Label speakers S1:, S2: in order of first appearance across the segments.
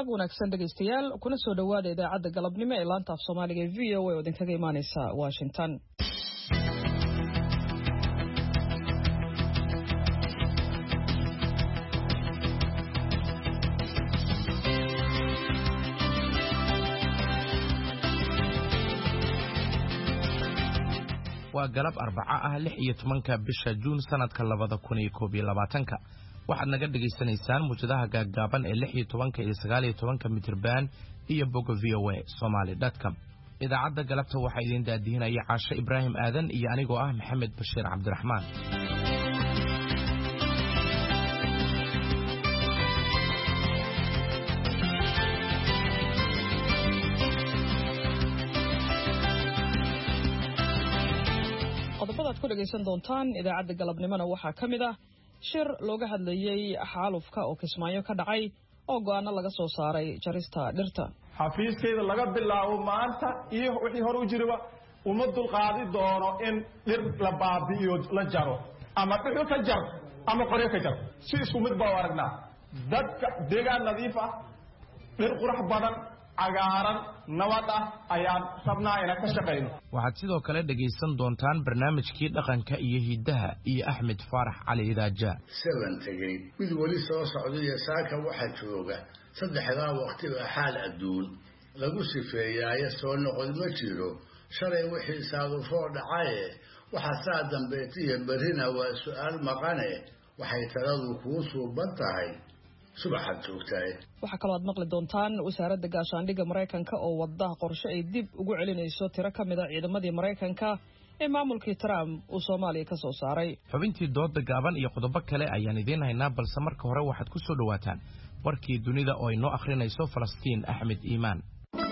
S1: wanaagsan dhegaystayaal kuna soo dhawaada idaacadda galabnimo ee laanta af Soomaaliga ee VOA oo idinkaga imaanaysa Washington.
S2: waa galab Arbaca ah 16 bisha Juun sanadka 2021 waxaad naga dhageysanaysaan muujadaha gaagaaban ee 16 iyo 19 mitir-baan iyo bogga VOA Somali.com. idaacadda galabta waxaa idin daadihinaya Caasha Ibraahim Aadan iyo anigoo ah Maxamed Bashiir Cabdiraxmaan.
S1: qodobada aad ku dhageysan doontaan idaacadda galabnimona waxaa ka mid ah shir looga hadlayay xaalufka oo Kismaayo ka dhacay oo go'aano laga soo saaray jarista dhirta.
S3: xafiiskeeda laga bilaabo maanta iyo wixii hore u jiraba uma dulqaadi doono in dhir la baabi'iyo la jaro ama dhir ka jar ama qoryo ka jar si isku mid baa aragnaa dadka deegaan nadiif ah dhir qurux badan cagaaran nabad ah ayaan rabnaa inaan ka shaqeyno.
S2: waxaad sidoo kale dhageysan doontaan barnaamijkii dhaqanka iyo hidaha iyo Axmed Faarax Cali Idaaja.
S4: Seven tagay mid wali soo socday saaka waxa jooga saddexdaa waqti xaal adduun lagu sifeeyay soo noqod ma jiro shalay wixii saadufo dhacay waxa saa dambeeyay barina waa su'aal maqane waxay taladu ku soo bantahay subaxad joogtay.
S1: waxa kale oo aad maqli doontaan wasaaradda gaashaandhigga Mareykanka oo wada qorshe ay dib ugu celinayso tiro ka mid ah ciidamadii Mareykanka ee maamulkii Trump uu Soomaaliya ka soo saaray.
S2: xubintii dooda gaaban iyo qodobo kale ayaan idin haynaa balse marka hore waxaad ku soo dhawaataan warkii dunida oo inoo akhrinayso Falastiin Axmed Iimaan.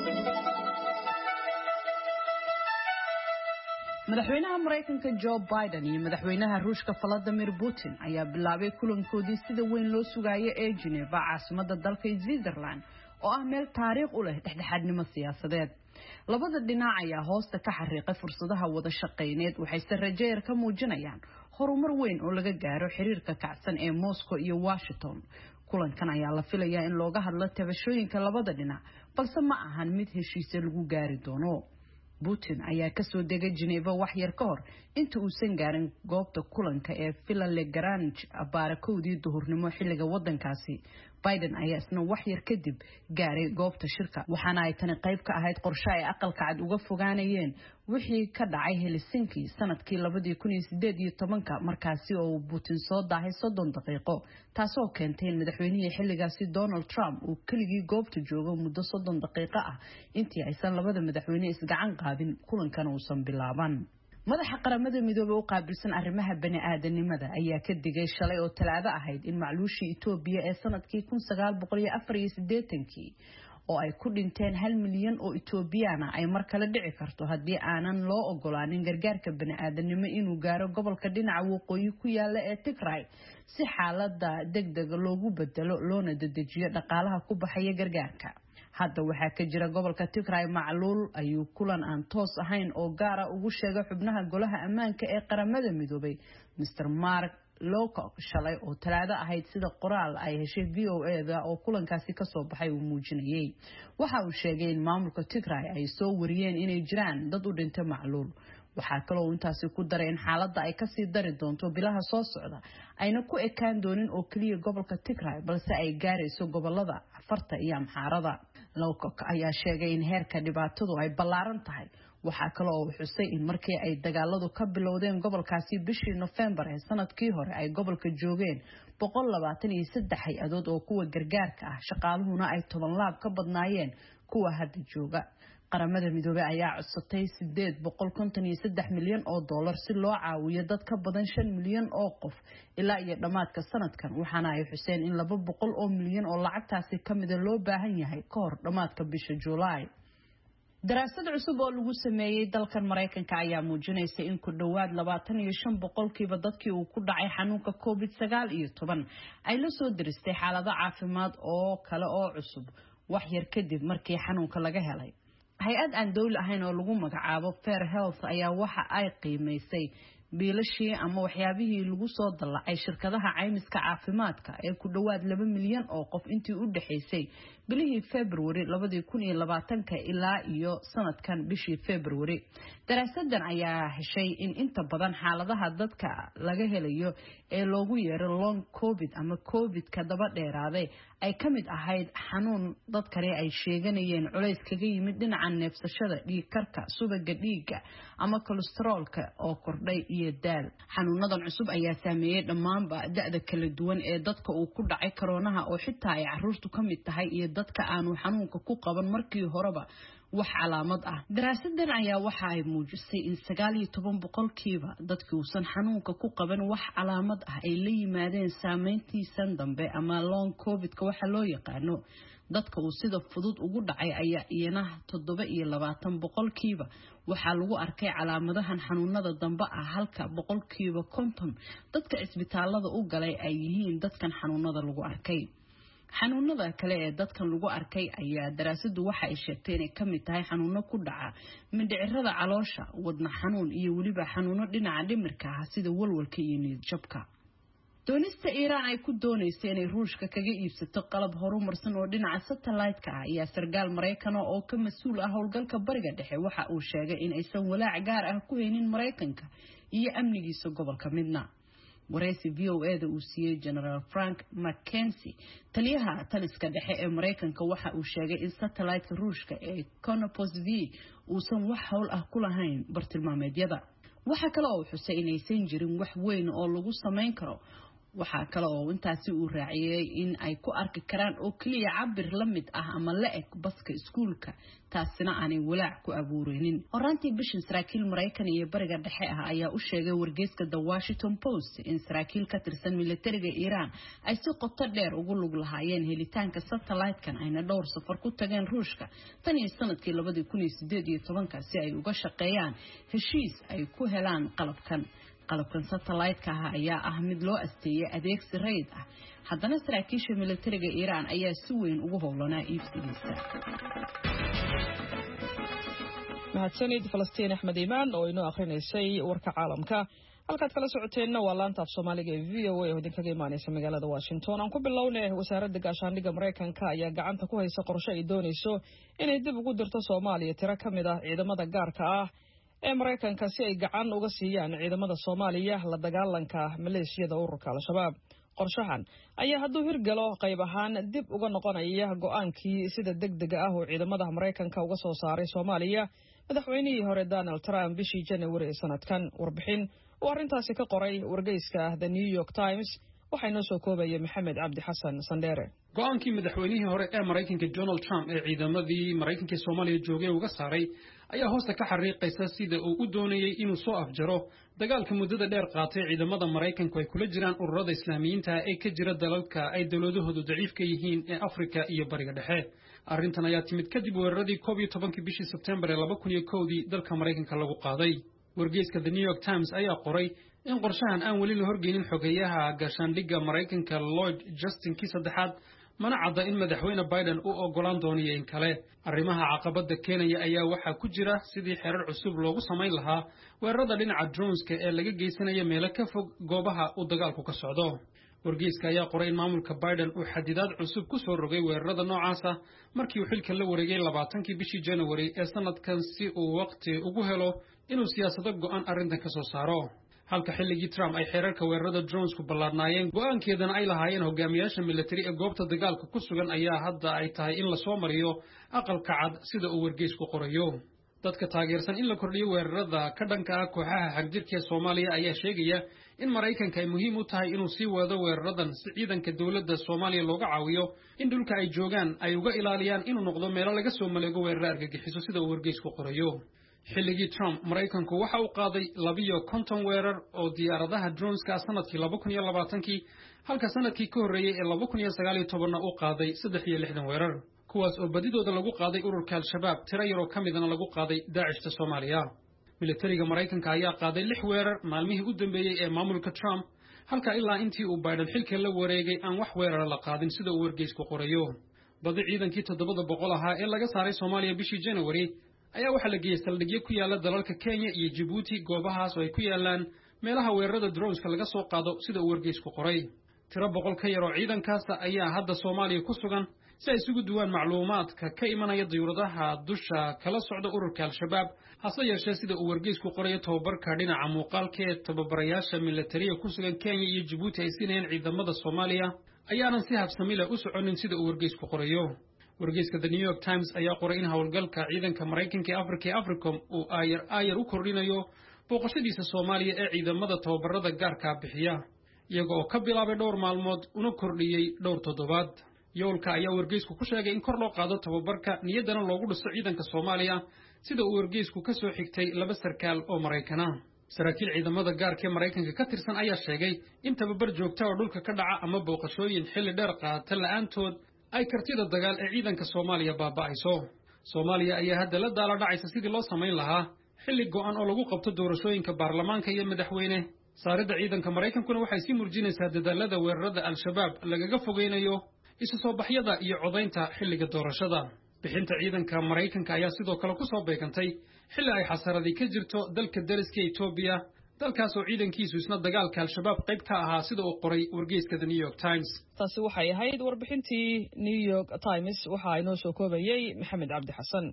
S5: madaxweynaha Mareykanka Joe Biden iyo madaxweynaha Ruushka Vladimir Putin ayaa bilaabay kulankoodii sida weyn loo sugayo ee Geneva caasimadda dalka Switzerland oo ah meel taariikh u leh dhexdhexaadnimo siyaasadeed. labada dhinac ayaa hoosta ka xariiqay fursadaha wada shaqeyneed waxayse rajeeyar ka muujinayaan horumar weyn oo laga gaaro xiriirka kacsan ee Moscow iyo Washington. kulankan ayaa la filayaa in looga hadlo tabashooyinka labada dhinac balse ma ahan mid heshiis lagu gaari doono. Putin ayaa ka soo degay Geneva wax yar ka hor inta uusan gaarin goobta kulanka ee Villa Le Grange baarakoodii duhurnimo xilliga wadankaasi. Biden ayaa isna wax yar kadib gaaray goobta shirka waxaana ay tani qayb ka ahayd qorshe ay aqalka cad uga fogaanayeen wixii ka dhacay Helsinki sanadkii 2018 markaasi oo Putin soo daahay 30 daqiiqo taasoo keentay in madaxweynihii xilligaasi Donald Trump uu keligii goobta joogo muddo 30 daqiiqo ah intii aysan labada madaxweyne isgacan qaadin kulankan uusan bilaaban. madaxa qaramada midoobay oo qaabilsan arrimaha bani'aadanimada ayaa ka digay shalay oo Talaado ahayd in macluushii Itoobiya ee sanadkii 1984 oo ay ku dhinteen 1 milyan oo Itoobiyaan ay mar kale dhici karto haddii aanan loo ogolaanin gargaarka bani'aadanimo inuu gaaro gobolka dhinaca waqooyi ku yaala ee Tigray si xaaladda degdeg loogu bedelo loona dedejiyo dhaqaalaha ku baxaya gargaarka. hadda waxaa ka jira gobolka Tigray macluul ayuu kulan aan toos ahayn oo gaar ah ugu sheegay xubnaha golaha ammaanka ee qaramada midoobay Mr. Mark Lowcock shalay oo Talaado ahayd sida qoraal ay heshay VOA oo kulankaasi ka soo baxay uu muujinayay. waxa uu sheegay in maamulka Tigray ay soo wariyeen inay jiraan dad u dhintay macluul. waxaa kale oo intaasi ku daray in xaaladda ay ka sii dari doonto bilaha soo socda ayna ku ekaan doonin oo kaliya gobolka Tigray balse ay gaarayso gobolada Afarta iyo Amxaarada. Lowcock ayaa sheegay in heerka dhibaatadu ay ballaaran tahay. waxaa kale oo xusay in markii ay dagaaladu ka bilowdeen gobolkaasi bishii November ee sanadkii hore ay gobolka joogeen 123 hay-adood oo kuwa gargaarka ah shaqaaluhuna ay 10 laab ka badnaayeen kuwa hadda jooga. qaramada midoobay ayaa codsatay 853 milyan oo dollar si loo caawiyo dad ka badan 5 milyan oo qof ilaa iyo dhamaadka sanadkan waxaana ay xuseen in 200 oo milyan oo lacagtaasi kamid ah loo baahan yahay ka hor dhamaadka bisha July. daraasad cusub oo lagu sameeyay dalkan Mareykanka ayaa muujinaysa in ku dhawaad 25% dadkii uu ku dhacay xanuunka COVID-19 ay la soo diristay xaalado caafimaad oo kale oo cusub wax yar kadib markii xanuunka laga helay. hay-ad aan dawli ahayn oo lagu magacaabo Fair Health ayaa waxa ay qiimeysay biilashii ama waxyaabihii lagu soo dallacay shirkadaha caymiska caafimaadka ee ku dhowaad 2 milyan oo qof intii u dhaxaysay bilihii February 2020 ilaa iyo sanadkan bishii February. Daraasadan ayaa heshay in inta badan xaaladaha dadka laga helayo ee loogu yeero long covid ama covid-ka daba dheeraaday ay ka mid ahayd xanuun dadkani ay sheeganayeen culays kaga yimid dhinaca neefsashada, dhiig karka, subaga dhiigga ama kolestaroolka oo kordhay iyo daal. Xanuunadan cusub ayaa saameeyay dhammaanba da'da kala duwan ee dadka uu ku dhacay koronaha oo xitaa ay carruurtu ka mid tahay iyo dadka aanu xanuunka ku qaban markii horeba wax calaamad ah. Daraasadan ayaa waxa ay muujisay in 19% dadkii uusan xanuunka ku qaban wax calaamad ah ay la yimaadeen saameyntiisan dambe ama long covid-ka waxa loo yaqaano. dadka uu sida fudud ugu dhacay ayaa iyana 27% waxaa lagu arkay calaamadahan xanuunada dambe ah halka 50% dadka isbitaalada u galay ay yihiin dadkan xanuunada lagu arkay. xanuunada kale ee dadkan lagu arkay ayaa daraasadu waxa ay sheegtay inay ka mid tahay xanuuno ku dhaca mindhicirada caloosha, wadna xanuun iyo waliba xanuuno dhinaca dhimirka ah sida walwalka iyo niyad jabka. doonista Iiraan ay ku doonaysay inay Ruushka kaga iibsato qalab horumarsan oo dhinaca satellite-ka ah ayaa sargaal Mareykan oo ka mas'uul ah howlgalka bariga dhexe waxa uu sheegay in aysan walaac gaar ah ku haynin Mareykanka iyo amnigiisa gobolka midna. waraysi VOA-da uu siiyay General Frank McKenzie taliyaha taliska dhexe ee Mareykanka waxa uu sheegay in satellite-ka Ruushka ee Konopos V uusan wax hawl ah ku lahayn bartilmaameedyada. waxa kale oo xusay inaysan jirin wax weyn oo lagu sameyn karo. waxa kale oo intaasi uu raaciyay in ay ku arki karaan oo kaliya cabir la mid ah ama la eg baska iskuulka, taasina aanay walaac ku abuureynin. horaantii bishan saraakiil Mareykan iyo bariga dhexe ah ayaa u sheegay wargeyska The Washington Post in saraakiil ka tirsan militariga Iiraan ay si qoto dheer ugu lug lahaayeen helitaanka satellite-kan ayna dhowr safar ku tageen Ruushka tan iyo sanadkii 2018 si ay uga shaqeeyaan heshiis ay ku helaan qalabkan satellite-ka ayaa ah mid loo asteeyay adeegsi rayd ah. haddana saraakiisha militariga Iiraan ayaa si weyn ugu howlanaa iibsigiisa.
S1: mahadsanid Falastiin Axmed Iimaan oo inoo akhrineysay warka caalamka. halkaad kala socoteenna waa laanta af Soomaaliga ee VOA oo idinkaga imaaneysa magaalada Washington. aan ku bilownay wasaaradda gaashaandhigga Mareykanka ayaa gacanta ku haysa qorshe ay doonayso inay dib ugu dirto Soomaaliya tiro ka mid ah ciidamada gaarka ah ee Mareykanka si ay gacan uga siiyaan ciidamada Soomaaliya la dagaalanka maleeshiyada ururka Al-Shabaab. qorshahan ayaa hadduu hirgalo qayb ahaan dib uga noqonaya go'aankii sida degdega ah oo ciidamada Mareykanka uga soo saaray Soomaaliya madaxweynihii hore Donald Trump bishii January ee sanadkan. warbixin oo arrintaasi ka qoray wargeyska The New York Times waxay noo soo koobayay Maxamed Cabdi Xasan Sandere.
S6: go'aankii madaxweynihii hore ee Mareykanka Donald Trump ee ciidamadii Mareykanka ee Soomaaliya joogay uga saaray ayaa hoosta ka xariiqaysa sida uu u doonayay inuu soo afjaro dagaalka muddada dheer qaatay ciidamada Mareykanku ay kula jiraan ururada Islaamiyiinta ee ka jira dalalka ay dawladahoodu daciifka yihiin ee Afrika iyo Bariga Dhexe. arrintan ayaa timid kadib weeraradii 11 bishii September 2001 dalka Mareykanka lagu qaaday. wargeyska The New York Times ayaa qoray in qorshahan aan weli la horgeynin xogeyaha gaashaandhigga Mareykanka Lloyd Austin kii saddexaad mana cadda in madaxweyne Biden uu ogolaan doonayo in kale. arrimaha caqabada keenaya ayaa waxaa ku jira sidii xeerar cusub loogu samayn lahaa weerarada dhinaca droneska ee laga geysanayo meelo ka fog goobaha uu dagaalku ka socdo. wargeyska ayaa qoray in maamulka Biden uu xadidaad cusub ku soo rogay weerarada noocaas ah markii uu xilka la wareegay 20kii bishii January ee sanadkan si uu waqti ugu helo inuu siyaasado go'aan arrintan ka soo saaro. halka xilligii Trump ay xeerarka weerarada dronesku ballaadnaayeen go'aankeedana ay lahaayeen hogaamiyaasha military ee goobta dagaalka ku sugan ayaa hadda ay tahay in la soo mariyo aqalka cad sida uu wargeysku qorayo. dadka taageersan in la kordhiyo weerarada ka dhanka ah kooxaha xagjirka ee Soomaaliya ayaa sheegaya in Mareykanka ay muhiim u tahay inuu sii wado weeraradan si ciidanka dawladda Soomaaliya looga caawiyo in dhulka ay joogaan ay uga ilaaliyaan inuu noqdo meel laga soo maleego weerar argagixiso sida uu wargeysku qorayo. xilligii Trump Mareykanku waxa uu qaaday 52 weerar oo diyaaradaha droneska sanadkii 2020 halka sanadkii ka horeeyay ee 2019 uu qaaday 63 weerar kuwaas oo badidooda lagu qaaday ururka Al-Shabaab tiro yar oo kamidna lagu qaaday Daacishta Soomaaliya. militariga Mareykanka ayaa qaaday 6 weerar maalmihii u dambeeyay ee maamulka Trump halka ilaa intii uu Biden xilka la wareegay aan wax weerar la qaadin sida uu wargeysku qorayo. badi ciidankii 700 ahaa ee laga saaray Soomaaliya bishii January ayaa waxa la geeyay saldhigyo ku yaala dalalka Kenya iyo Djibouti goobahaas oo ay ku yaalaan meelaha weerarada droneska laga soo qaado sida uu wargeysku qoray tiro 100 ka yar oo ciidankaas ayaa hadda Soomaaliya ku sugan si ay isugu duwaan macluumaadka ka imanaya diyuuradaha dusha kala socda ururka al-shabaab hase yeeshee sida uu wargeysku qoray tababarka dhinaca muuqaalka ee tababarayaasha militariga ku sugan Kenya iyo Djibouti ay siinayaan ciidamada Soomaaliya ayaanan si habsami leh u soconin sida uu wargeysku qorayo wargeyska The New York Times ayaa qoray in hawlgalka ciidanka Mareykanka ee Africom uu ayar u kordhinayo booqashadiisa Soomaaliya ee ciidamada tababarada gaarka bixiya iyagoo ka bilaabay dhowr maalmood una kordhiyay dhowr toddobaad yoolka ayaa wargeysku ku sheegay in kor loo qaado tababarka niyadana loogu dhiso ciidanka Soomaaliya sida uu wargeysku ka soo xigtay 2 sarkaal oo Mareykan ah saraakiil ciidamada gaarka ee Mareykanka ka tirsan ayaa sheegay in tababar joogto ah oo dhulka ka dhaca ama booqashooyin xilli dheer qaata la'aantood ay kartida dagaal ee ciidanka Soomaaliya baaba'ayso Soomaaliya ayaa hadda la daala dhacaysa sidii loo sameyn lahaa xilli go'an oo lagu qabto doorashooyinka baarlamaanka iyo madaxweyne saarida ciidanka Mareykankuna waxay si murjinaysaa dadaalada weerarada al-shabaab lagaga fogeynayo isu soo baxyada iyo codaynta xilliga doorashada bixinta ciidanka Mareykanka ayaa sidoo kale ku soo beegantay xilli ay xasaradi ka jirto dalka dariska Ethiopia dalkaas oo ciidankiisu isna dagaalka al-shabaab qayb ka ahaa sida uu qoray wargeyska The New York Times
S1: taasi waxay ahayd warbixintii New York Times waxa ay noo soo koobayay Maxamed Cabdi Xasan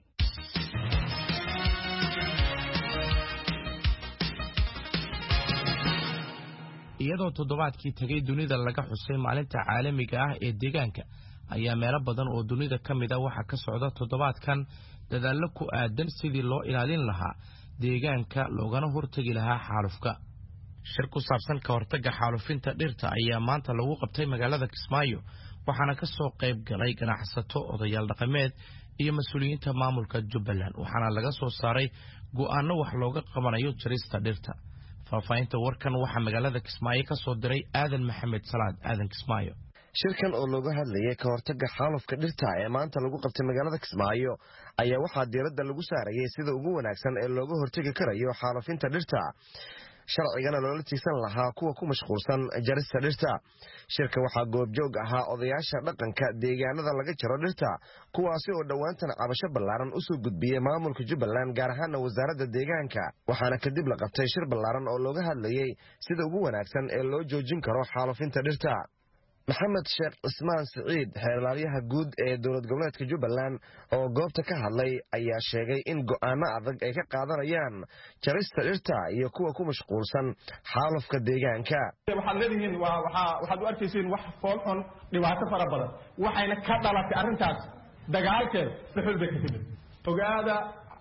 S2: iyadoo toddobaadkii tagay dunida laga xusay maalinta caalamiga ah ee deegaanka ayaa meelo badan oo dunida ka mid ah waxa ka socda toddobaadkan dadaallo ku aadan sidii loo ilaalin lahaa deegaanka loogana hortagi lahaa xaalufka shir ku saabsan ka hortagga xaalufinta dhirta ayaa maanta lagu qabtay magaalada Kismaayo waxaana ka soo qayb galay ganacsato odayaal dhaqameed iyo mas'uuliyiinta maamulka Jubbaland waxaana laga soo saaray go'aano wax looga qabanayo jarista dhirta faafaynta warkan waxa magaalada Kismaayo ka soo diray Aadan Maxamed Salaad Aadan Kismaayo
S7: shirkan oo looga hadlayay ka hortagga xaalufka dhirta ee maanta lagu qabtay magaalada Kismaayo ayaa waxaa diiradda lagu saarayay sida ugu wanaagsan ee looga hortagi karayo xaalufinta dhirta sharcigana loola tiigsan lahaa kuwa ku mashquulsan jarista dhirta shirka waxaa goobjoog ahaa odayaasha dhaqanka deegaanada laga jaro dhirta kuwaasi oo dhowaantan cabasho ballaaran u soo gudbiyey maamulka Jubbaland gaar ahaan wasaaradda deegaanka waxaana kadib la qabtay shir ballaaran oo looga hadlayay sida ugu wanaagsan ee loo joojin karo xaalufinta dhirta maxamed sheekh Ismaan Saciid xeerlaaliyaha guud ee dowlad goboleedka Jubbaland oo goobta ka hadlay ayaa sheegay in go'aano adag ay ka qaadanayaan jarista dhirta iyo kuwa ku mashquulsan xaalufka deegaanka
S3: waxaad leedihiin waxaad u arkaysiin wax fool xun dhibaato fara badan waxayna ka dhalatay arrintaas dagaalkeed dhuxul bay ka timid ogaada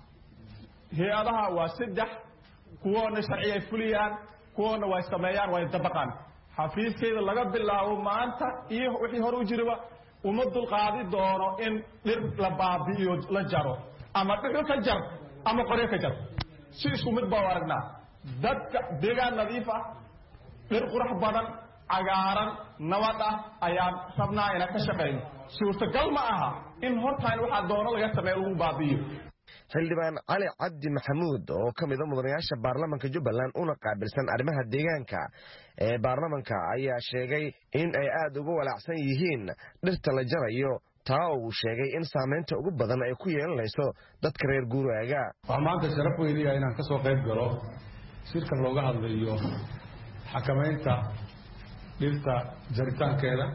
S3: hay-adaha waa 3 kuwoona sharci ay fuliyaan kuwoona way sameeyaan way dabaqaan xafiiskeeda laga bilaabo maanta iyo wixii hor u jiraba uma dulqaadi doono in dhir la baabi'iyo la jaro ama dhuxul ka jar ama qoryo ka jar si isku mid baa aragnaa dadka deegaan nadiif ah dhir qurux badan cagaaran nabad ah ayaan rabnaa inaan ka shaqeyno suurtagal ma aha in hortaan waxaa doono laga sameeyo lagu baabi'iyo
S7: xildhibaan cali cabdi maxamuud oo ka mid ah mudanayaasha baarlamaanka Jubbaland una qaabilsan arrimaha deegaanka ee baarlamaanka ayaa sheegay in ay aad uga walaacsan yihiin dhirta la jarayo taa uu sheegay in saameynta ugu badan ay ku yeelanayso dadka reer guuraaga
S8: waxaan maanta sharaf weyn leeyahay inaan ka soo qayb galo shirka looga hadlayo xakamaynta dhirta jaritaankeeda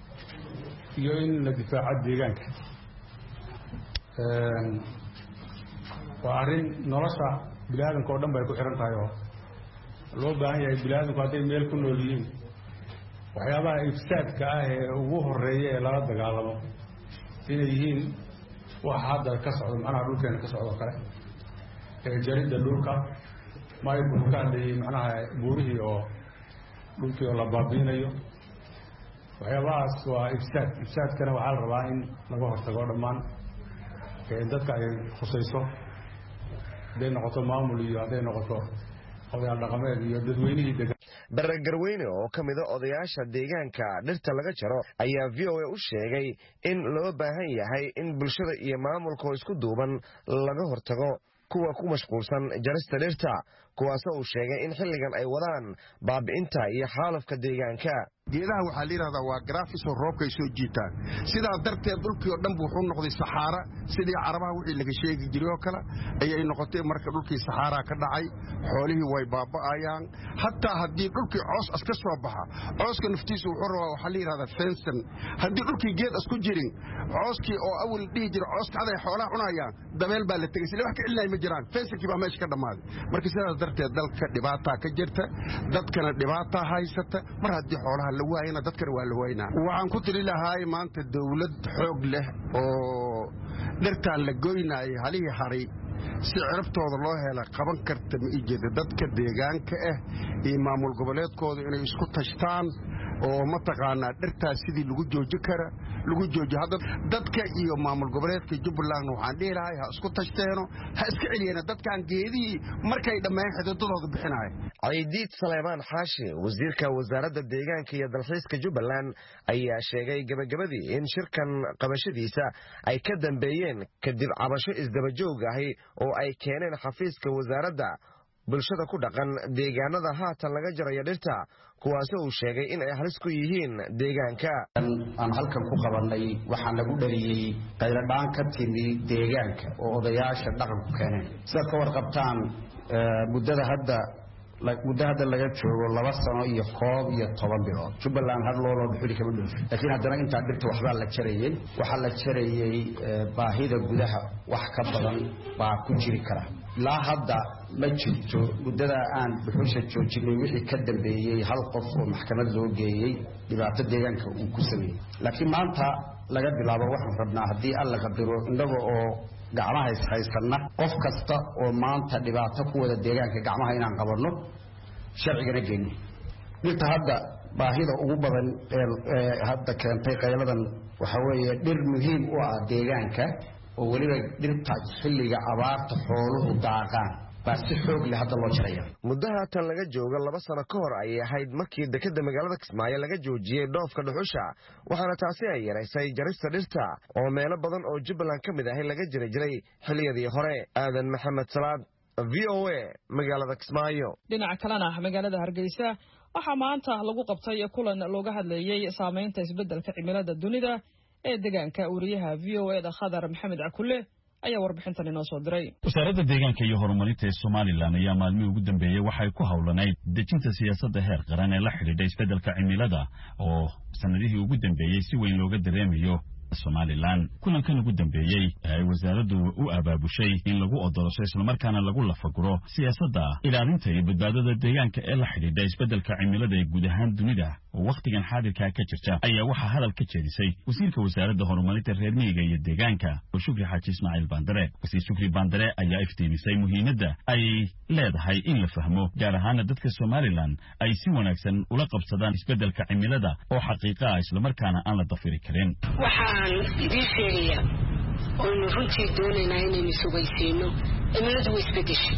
S8: iyo in la difaaco deegaanka waa arrin nolosha bini'aadanka oo dhan bay ku xiran tahay oo loo baahan yahay bini'aadanku hadday meel ku nool yihiin waxyaabaha ifsaadka ah ee ugu horreeya ee lala dagaalamo inay yihiin waxa hadda ka socdo macnaha dhulkeena ka socdo kale ee jaridda dhulka maayku ka hadlayay macnaha buurihii oo dhulkii oo la baabiinayo waxyaabahaas waa ifsaadkana waxaa la rabaa in laga hortago dhammaan dadka ay khusayso hadday noqoto maamul iyo hadday noqoto odayaal dhaqameed iyo dadweynihii degan
S7: bare garweyne oo ka mid ah odayaasha deegaanka dhirta laga jaro ayaa VOA u sheegay in loo baahan yahay in bulshada iyo maamulka isku duuban laga hortago kuwa ku mashquulsan jarista dhirta kuwaasoo uu sheegay in xilligan ay wadaan baabi'inta iyo xaalufka deegaanka.
S9: geedaha waxaa la yidhahdaa waa garaafisoo roobka ay soo jiitaan sidaa darteed dhulkii oo dhan buu wuxuu noqday saxaara sidii carabaha wixii laga sheegi jiray oo kale ayay noqotay marka dhulkii saxaaraa ka dhacay xoolihii way baaba'ayaan hataa haddii dhulkii coos aska soo baxa cooska naftiisu wuxuu rabaa waxaa la yidhahdaa fensan haddii dhulkii geed asku jirin cooskii oo awal dhihi jira cooska caday xoolaha cunayaan dabeel baa la tegay sila wax ka celinaya ma jiraan fensankii baa meesha ka dhammaaday marka sidaas darteed dalka dhibaataa ka jirta dadkana dhibaataa haysata mar haddii xoolaha waayna dadkana waa la waynaa waxaan ku tiri lahaay maanta dawlad xoog leh oo dhirtaan la goynaayay halihii haray si cirabtooda loo hela qaban karta ma ii jeeda dadka deegaanka ah iyo maamul goboleedkooda inay isku tashtaan oo mataqaanaa dhirtaas sidii lagu jooji kara lagu jooji hadda dadka iyo maamul goboleedka Jubbaland waxaan dhihi lahay ha isku tashteeno ha iska celiyana dadkan geedii markay dhammaan xididadooda bixinay
S7: Ciidiid Saleeman Xaashi wasiirka wasaaradda deegaanka iyo dalxiiska Jubbaland ayaa sheegay gabagabadii in shirkan qabashadiisa ay ka dambeeyeen kadib cabasho isdaba joog ah oo ay keeneen xafiiska wasaaradda bulshada ku dhaqan deegaanada haatan laga jarayo dhirta kuwaasoo uu sheegay in ay halis ku yihiin deegaanka.
S10: aan halkan ku qabanay waxaan lagu dhaliyay qayladhaan ka timi deegaanka oo odayaasha dhaqanku keeneen sida ka warqabtaan muddo hadda laga joogo 2 sano iyo 11 bilood Jubbaland har loo xuli kama dhulfin laakiin haddana inta dhirta waxba la jarayay waxa la jarayay baahida gudaha wax ka badan baa ku jiri kara la hadda ma jirto muddada aan dhuxusha joojinay wixii ka dambeeyay hal qof oo maxkamad loo geeyay dhibaato deegaanka uu ku sameeyay laakiin maanta laga bilaabo waxaan rabnaa haddii alla qadaro inaga oo gacmaha haysanna qof kasta oo maanta dhibaato ku wada deegaanka gacmaha inaan qabanno sharcigana geeyno dhirta hadda baahida ugu badan ee hadda keentay qayladan waxa weeye dhir muhiim u ah deegaanka oo waliba dhirta xilliga abaarta xooluhu daaqaan baa si xoog leh hadda loo jaraya
S7: muddaha tan laga joogo 2 sano ka hor ay ahayd markii dekedda magaalada Kismaayo laga joojiyay dhoofka dhuxusha waxaana taasi ay yaraysay jarista dhirta oo meelo badan oo Jubbaland ka mid ah laga jiray xilliyadii hore. Aadan Maxamed Salaad VOA magaalada Kismaayo.
S1: dhinaca kalena magaalada Hargeysa waxaa maanta lagu qabtay kulan looga hadlayay saameynta isbeddelka cimilada dunida ee deegaanka wariyaha VOA da Khadar Maxamed Cakulle ayaa warbixintan inoo soo diray.
S11: wasaaradda deegaanka iyo horumarinta ee Soomaaliland ayaa maalmihii ugu dambeeyay waxay ku hawlanayd dejinta siyaasadda heer qaran ee la xidhiidha isbeddelka cimilada oo sanadihii ugu dambeeyay si weyn looga dareemayo Soomaaliland. kulankan ugu dambeeyay ay wasaaraddu u abaabushay in lagu odolosho isla markaana lagu lafaguro siyaasadda ilaalinta iyo badbaadada deegaanka ee la xidhiidha isbeddelka cimilada ee guud ahaan dunida oo waqtigan xaadirka ka jirta ayaa waxaa hadal ka jeedisay wasiirka wasaaradda horumarinta reer miyiga iyo deegaanka Shukri Xaaji Ismaaciil Bandare. wasiir Shukri Bandare ayaa iftiimisay muhiimadda ay leedahay in la fahmo gaar ahaan dadka Soomaaliland ay si wanaagsan ula qabsadaan isbeddelka cimilada oo xaqiiqo ah isla markaana aan la dafiri karin.
S12: waxaan idin sheegayaa oo runtii doonaynaa inaynu sugaysiino cimiladu way isbedeshay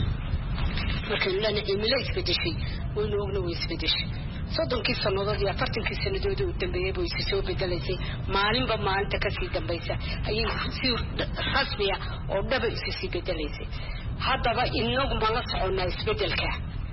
S12: markaan lana cimilo isbedeshay waynu ogna way isbedeshay 30 sannadood iyo 40 sannadood u dambeeyay way soo bedelaysay maalinba maalinta ka sii dambaysa ayay si rasmi ah oo dhab isu bedelaysay haddaba inagu ma la soconaa isbedelka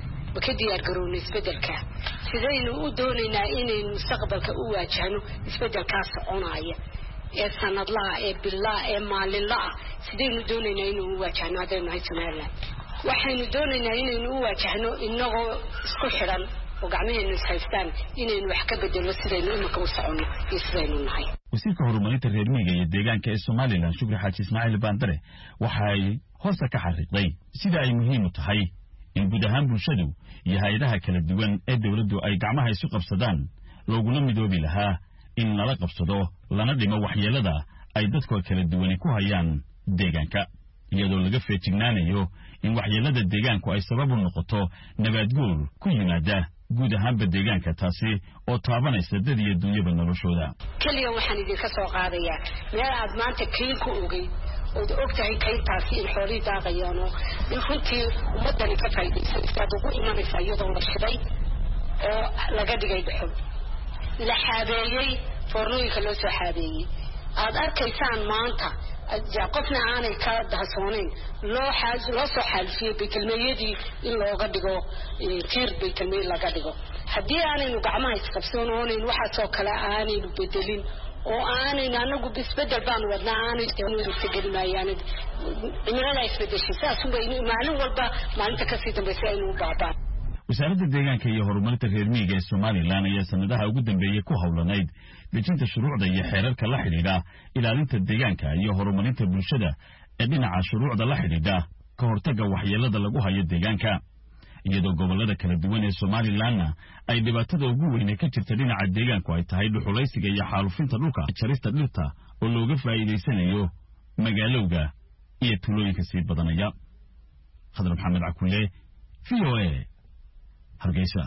S12: ka diyaar garoon isbedelka sidaynu u doonaynaa inaynu mustaqbalka u waajahno isbedelkaas soconaya ee sanadlaha ee billaah ee maalinlaha sidaynu doonaynaa inaynu u waajahno hadaynu haysanaa waxaynu doonaynaa inaynu u waajahno inagoo isku xiran oo gacmaheennu haystaan inaynu wax ka bedelo sidaynu imika u soconno iyo sidaynu nahay.
S11: wasiirka horumarinta reer miyiga iyo deegaanka ee Soomaaliland Shukri Xaaji Ismaaciil Bandare waxay hoosta ka xariiqday sida ay muhiim u tahay in guud ahaan bulshadu iyo hay'adaha kala duwan ee dawladdu ay gacmaha isu qabsadaan looguna midoobi lahaa in nala qabsado lana dhimo waxyeelada ay dadka kala duwan ku hayaan deegaanka iyadoo laga feejignaanayo in waxyeelada deegaanku ay sabab u noqoto nabaad guur ku yimaada guud ahaanba deegaanka taasi oo taabanaysa dad iyo dunyaba noloshooda.
S12: kaliya waxaan idinka soo qaadayaa meel aad maanta kayn ku ogay oo ogtahay kayntaasi in xoolihii daaqayaan oo runtii ummadani ka faa'iidaysan isaad ugu imanaysa iyadoo la shiday oo laga dhigay dhuxul la xaabeeyey foornooyinka loo soo xaabeeyey aad arkaysaan maanta qofna aanay ka dahsoonayn loo soo xaalifiyey baykalmeeyadii in looga dhigo tiir baykalmeey laga dhigo haddii aanaynu gacmaha isqabsoonayn waxaasoo kale aanaynu bedelin oo aanaynu anagu isbedel baan wadnaa aanaygelmaayaan cimilada isbedeshay saasunbay maalin walba maalinta kasii dambaysa aynu u baabaan
S11: wasaaradda deegaanka iyo horumarinta reer miyiga ee Somaliland ayaa sanadaha ugu dambeeyay ku hawlanayd dejinta shuruucda iyo xeerarka la xidhiidha ilaalinta deegaanka iyo horumarinta bulshada ee dhinaca shuruucda la xidhiidha ka hortagga waxyeelada lagu hayo deegaanka iyadoo gobolada kala duwan ee Somaliland ay dhibaatada ugu weyn ka jirta dhinaca deegaanku ay tahay dhuxulaysiga iyo xaalufinta dhulka jarista dhirta oo looga faa'iideysanayo magaalowga iyo tulooyinka sii badanaya Khadra Maxamed Cakulle VOA Hargeysa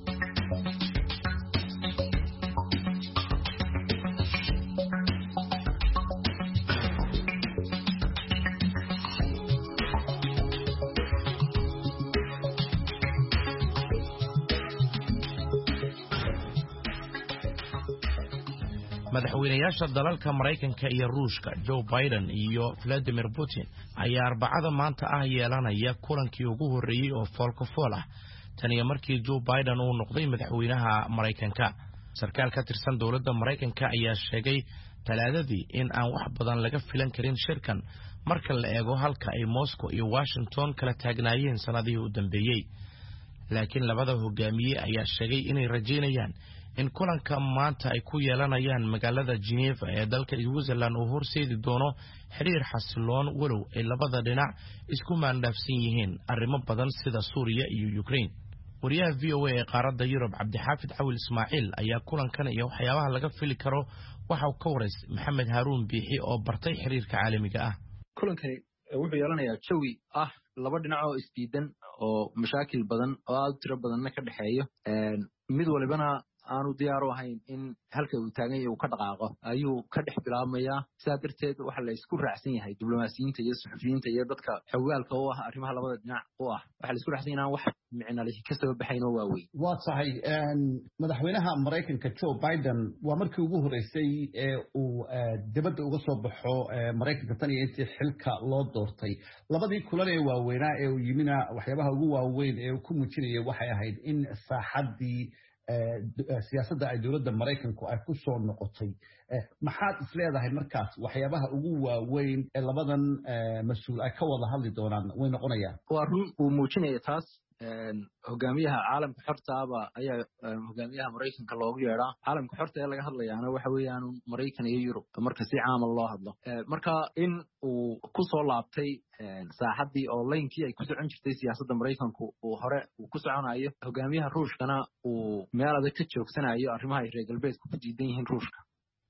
S2: madaxweynayaasha dalalka Mareykanka iyo Ruushka Joe Biden iyo Vladimir Putin ayaa arbacada maanta yeelanaya kulankii ugu horeeyay oo foolka-fool ah tan iyo markii Joe Biden uu noqday madaxweynaha Mareykanka. Sarkaal ka tirsan dowladda Mareykanka ayaa sheegay talaadadii in aan wax badan laga filan karin shirkan marka la eego halka ay Moscow iyo Washington kala taagnaayeen sanadihii u dambeeyay. laakiin labada hogaamiye ayaa sheegay inay rajeynayaan in kulanka maanta ay ku yeelanayaan magaalada Geneva ee dalka Switzerland uu horseedi doono xiriir xasiloon walow ay labada dhinac isku maandhaafsan yihiin arrimo badan sida Suuriya iyo Ukraine. wariyaha VOA ee qaaradda Yurub Cabdixaafid Cawil Ismaaciil ayaa kulankan iyo waxyaabaha laga fili karo waxa uu ka wareysay Maxamed Haruun Biixi oo bartay xiriirka caalamiga ah.
S13: kulankani wuxuu yeelanayaa jawi laba dhinac oo isdiidan oo mashaakil badan oo aad tiro badanna ka dhaxeeyo mid walibana aanu diyaar u ahayn in halka uu taagan yahay uu ka dhaqaaqo ayuu ka dhex bilaabmayaa sidaa darteed waxa la isku raacsan yahay diblomaasiyiinta iyo suxufiyiinta iyo dadka xogaalka u ah arrimaha labada dhinac u ah waxa la isku raacsan yahay wax micna leh ka soo baxayn oo waaweyn
S14: waa tahay madaxweynaha Mareykanka Joe Biden waa markii ugu horeysay ee uu dibadda uga soo baxo Mareykanka tan iyo intii xilka loo doortay labadii kulan ee waaweynaa ee uu yimina waxyaabaha ugu waaweyn ee uu ku muujinayay waxay ahayd in saaxadii siyaasadda ay dowladda Mareykanku ay ku soo noqotay maxaad isleedahay markaas waxyaabaha ugu waaweyn ee labadan mas'uul ay ka wada hadli doonaan way noqonayaan
S13: waa run uu muujinaya taas hogaamiyaha caalamka xorta ah ayaa hogaamiyaha Mareykanka loogu yeeraa caalamka xorta ee laga hadlayaana waxa weeyaan Mareykan iyo Yurub marka si caam ah loo hadlo marka in uu ku soo laabtay saaxadii oo leenkii ay ku socon jirtay siyaasadda Mareykanku oo hore uu ku soconayo hogaamiyaha Ruushkana uu meel adag ka joogsanayo arrimaha ay reer galbeedku ku diidan yihiin Ruushka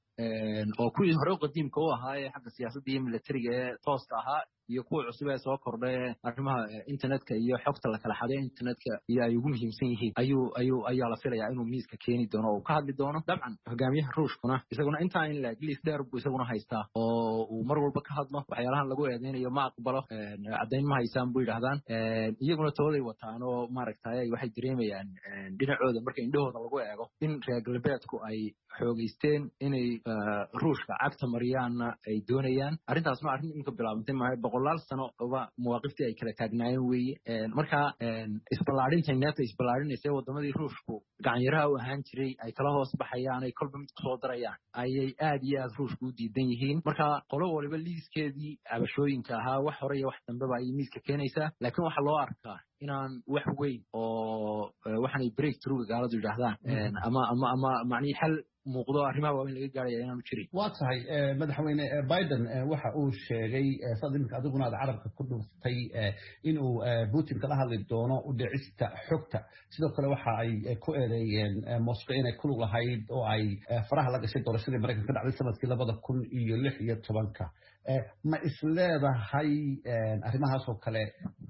S13: oo kuwii hore qadiimka u ahaa ee xagga siyaasadda iyo militariga ee tooska ahaa iyo kuwa cusub ee soo kordhay arrimaha internetka iyo xogta la kala xaday internetka iyo ay ugu muhiimsan yihiin ayaa la filayaa inuu miiska keeni doono oo ka hadli doono dabcan hogaamiyaha Ruushkuna isaguna inta in la English dheer buu isaguna haystaa oo uu mar walba ka hadlo waxyaalahan lagu eedeynayo ma aqbalo cadeyn ma haysaan buu yiraahdaan iyaguna tooday wataan oo maaragtay waxay dareemayaan dhinacooda marka indhahooda lagu eego in reer galbeedku ay xoogeysteen inay Ruushka cagta mariyaana ay doonayaan arrintaasna arrin inka bilaabantay ma boqolaal sano oo muwaaqiftii ay kala taagnaayeen weeye marka isballaarinta neeta isballaarinaysa wadamadii Ruushku gacan yaraha u ahaan jiray ay kala hoos baxayaan ay kolba mid soo darayaan ayay aad iyo aad Ruushku u diidan yihiin marka qolo waliba liiskeedii cabashooyinka ahaa wax hore iyo wax dambeba ay miiska keenaysaa laakiin waxa loo arkaa inaan wax weyn oo waxaan breakthrough gaaladu yiraahdaan ama macni xal muuqdo arrimaha waaweyn laga gaarayo inaanu jirin
S14: waa tahay madaxweyne Biden waxa uu sheegay sadimka adiguna aad carabka ku dhuftay inuu Putin kala hadli doono u dhicista xogta sidoo kale waxa ay ku eedeeyeen Moscow inay ku lug lahayd oo ay faraha la gashay doorashadii Mareykanka ka dhacday sanadkii 2016 ma isleedahay arrimahaas oo kale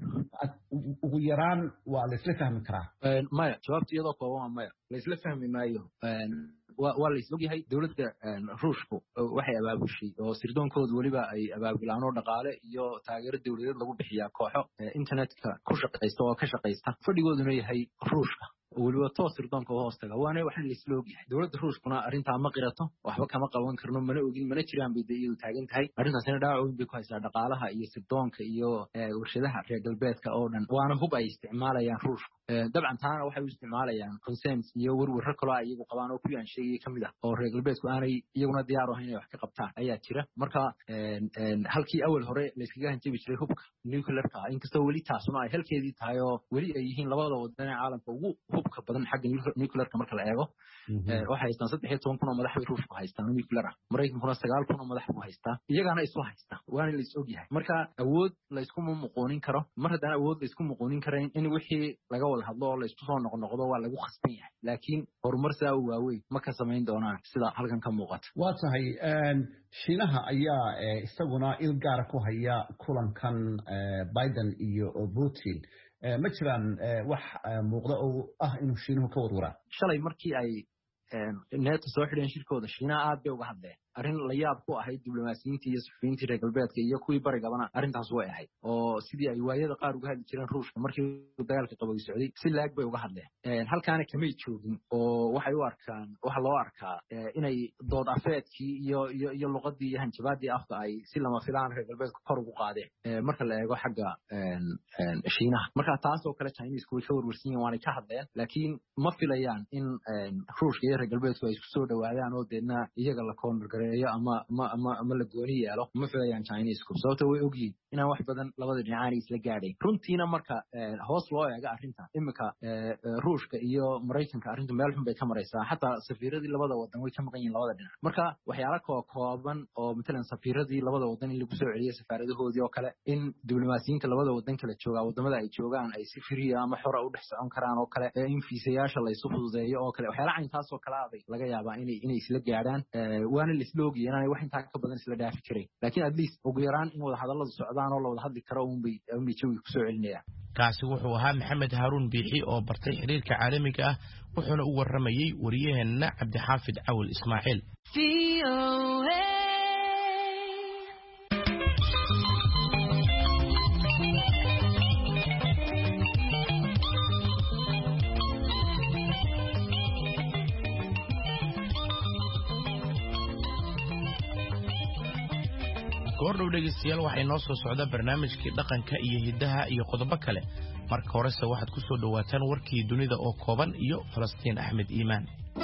S14: ugu yaraan waa la isla fahmi karaa
S13: maya jawaabtu iyadoo kooban maya la isla fahmi maayo waa la isla yahay dawladda Ruushku waxay abaabushay oo sirdoonkoodu waliba ay abaabulaan oo dhaqaale iyo taageero dawladeed lagu bixiyaa kooxo internetka ku shaqeysta oo ka shaqeysta fadhigooduna yahay Ruushka waliba toos sirdoonka oo hoostaga waana waxaan la isla ogyahay dowladda ruushkuna arrintaa ma qirato waxba kama qaban karno mana ogin mana jiraan bay iyadu taagan tahay arrintaasina dhaawac weyn bay ku haysaa dhaqaalaha iyo sirdoonka iyo warshadaha reer galbeedka oo dhan waana hub ay isticmaalayaan ruushku dabcan taana waxay u isticmaalayaan consent iyo warwarro kaloo ay iyagu qabaan oo kuwii aan sheegay ka mid ah oo reer galbeedku aanay iyaguna diyaar u ahayn inay wax ka qabtaan ayaa jira marka halkii awal hore la iskaga hanjabi jiray hubka nuclearka inkastoo weli taasuna ay halkeedii tahay oo weli ay yihiin labada wadan ee caalamka ugu hubka badan xagga nuclearka marka la eego waxay haystaan 13 kun oo madax bay ruushku haystaan nuclear ah maraykankuna 9 kun oo madax buu haystaa iyagana isu haystaa waana la is ogyahay marka awood la isku muqoonin karo mar haddana awood la isku muqoonin karayn in wixii laga wada hadlo oo la isku soo noqnoqdo waa lagu khasban yahay laakiin horumar saa u waaweyn ma ka samayn doonaan sida halkan ka muuqata
S14: waa tahay shiinaha ayaa isaguna il gaar ku haya kulankan Biden iyo Putin ma jiraan wax muuqda oo ah inuu shiinuhu ka warwaraa
S13: shalay markii ay neeto soo xidheen shirkooda shiinaha aad bay uga hadleen arrin la yaab ku ahayd diblomaasiyiintii iyo suxufiyiintii reer galbeedka iyo kuwii barigabana arrintaas way ahayd oo sidii ay waayada qaar uga hadli jireen ruushka markii dagaalka qabow socday si laag bay uga hadleen halkaana kamay joogin oo waxay u arkaan waxa loo arkaa inay dood afeedkii iyo luqadii iyo hanjabaadii afka ay si lama filaan reer galbeedka kor ugu qaadeen marka la eego xagga shiinaha marka taas oo kale Chinese way ka warwarsan yihiin waanay ka hadleen laakiin ma filayaan in ruushka iyo reer galbeedku ay isku soo dhawaadaan oo deedna iyaga la koongargareeyo ama la gooni yeelo ma filayaan Chinese-ku sababtoo way ogyihiin inaan wax badan labada dhinacaan isla gaadhayn runtiina marka hoos loo eego arrinta imika ruushka iyo maraykanka arrintu meel xun bay ka maraysaa xataa safiiradii labada wadan way ka maqan yihiin labada dhinac marka waxyaalo kooban oo matalan safiiradii labada wadan in lagu soo celiyo safaaradahoodii oo kale in diblomaasiyiinta labada wadan kala jooga wadamada ay joogaan ay si free ama xor u dhex socon karaan oo kale in fiisayaasha la isu fududeeyo oo kale waxyaalo cayntaas oo kale ah laga yaabaa inay isla gaadhaan waana la isla ogyahay inaan wax intaa ka badan isla dhaafi jiray laakiin at least ugu yaraan in wada hadalladu socdaan oo la wada hadli karo uun bay jawiga ku soo celinayaan
S2: kaasi wuxuu ahaa maxamed haaruun biixi oo bartay xiriirka caalamiga ah wuxuuna u waramayay wariyaheenna cabdixaafid cawil ismaaciil goordhow dhegeystayaal waxay noo soo socda barnaamijkii dhaqanka iyo hiddaha iyo qodobo kale marka horese waxaad ku soo dhawaataan warkii dunida oo kooban iyo Falastiin Axmed Iimaan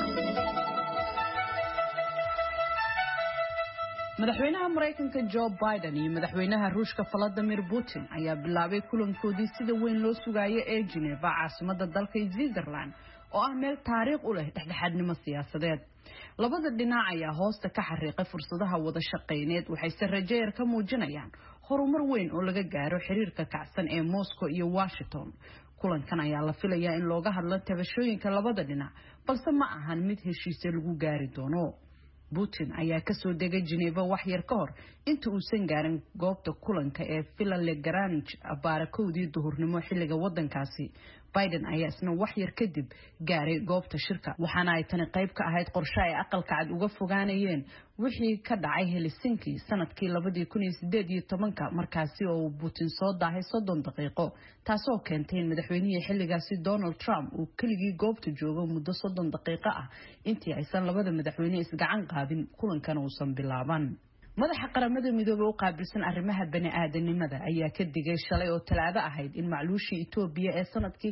S5: madaxweynaha Mareykanka Joe Biden iyo madaxweynaha Ruushka Vladimir Putin ayaa bilaabay kulankoodii sida weyn loo sugayo ee Geneva caasimadda dalka Switzerland oo ah meel taariikh u leh dhexdhexaadnimo siyaasadeed labada dhinac ayaa hoosta ka xariiqay fursadaha wada shaqeyneed waxay rajeeyar ka muujinayaan horumar weyn oo laga gaaro xiriirka kacsan ee Moscow iyo Washington kulankan ayaa la filayaa in looga hadlo tabashooyinka labada dhinac balse ma ahan mid heshiis lagu gaari doono Putin ayaa ka soo degay Geneva wax yar ka hor inta uusan gaarin goobta kulanka ee Villa Le Grange baarakoodii duhurnimo xilliga wadankaasi Biden ayaa isna wax yar kadib gaaray goobta shirka waxaana ay tani qayb ka ahayd qorshe ay aqalka cad uga fogaanayeen wixii ka dhacay Helsinki sanadkii 2018 markaasi oo Putin soo daahay 30 daqiiqo taasoo keentay in madaxweynihii xilligaasi Donald Trump uu keligii goobta joogo muddo 30 daqiiqo ah intii aysan labada madaxweyne isgacan qaadin kulankan uusan bilaaban madaxa qaramada midoobay oo qaabilsan arrimaha bani'aadanimada ayaa ka digay shalay oo talaado ahayd in macluushii Itoobiya ee sanadkii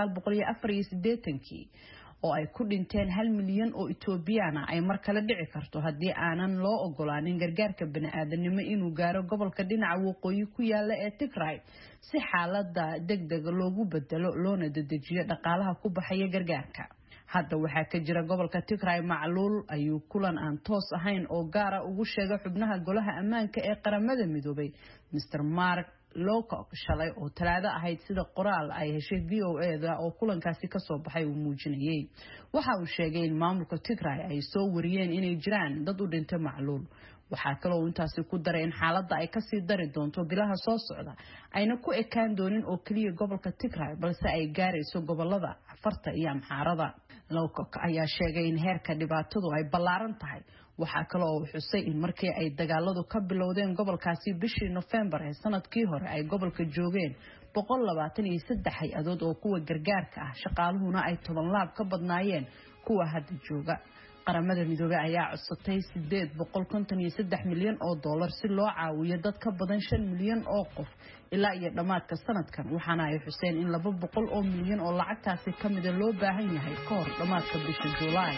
S5: 1984 oo ay ku dhinteen 1 milyan oo Itoobiyana ay mar kale dhici karto haddii aanan loo ogolaanin gargaarka bani'aadanimo inuu gaaro gobolka dhinaca waqooyi ku yaala ee Tigray si xaaladda degdeg loogu bedelo loona dedejiyo dhaqaalaha ku baxaya gargaarka hadda waxaa ka jira gobolka Tigray macluul ayuu kulan aan toos ahayn oo gaar ah ugu sheegay xubnaha golaha ammaanka ee qaramada midoobay Mr Mark Lowcock shalay oo talaado ahayd sida qoraal ay heshay VOA-da oo kulankaasi ka soo baxay uu muujinayay waxa uu sheegay in maamulka Tigray ay soo wariyeen inay jiraan dad u dhintay macluul waxaa kaloo intaasi ku daray in xaaladda ay ka sii dari doonto bilaha soo socda ayna ku ekaan doonin oo kaliya gobolka Tigray balse ay gaarayso gobolada Afarta iyo Amxaarada Lowcock ayaa sheegay in heerka dhibaatadu ay ballaaran tahay waxaa kaloo uu xusay in markii ay dagaaladu ka bilowdeen gobolkaasi bishii November ee sanadkii hore ay gobolka joogeen 123 hay-adood oo kuwa gargaarka ah shaqaaluhuna ay 10 laab ka badnaayeen kuwa hadda jooga. qaramada midoobay ayaa codsatay 853 milyan oo dollar si loo caawiyo dad ka badan 5 milyan oo qof ilaa iyo dhamaadka sanadkan, waxaana ay xuseen in 200 oo milyan oo lacagtaasi kamid ah loo baahan yahay ka hor dhamaadka bisha July.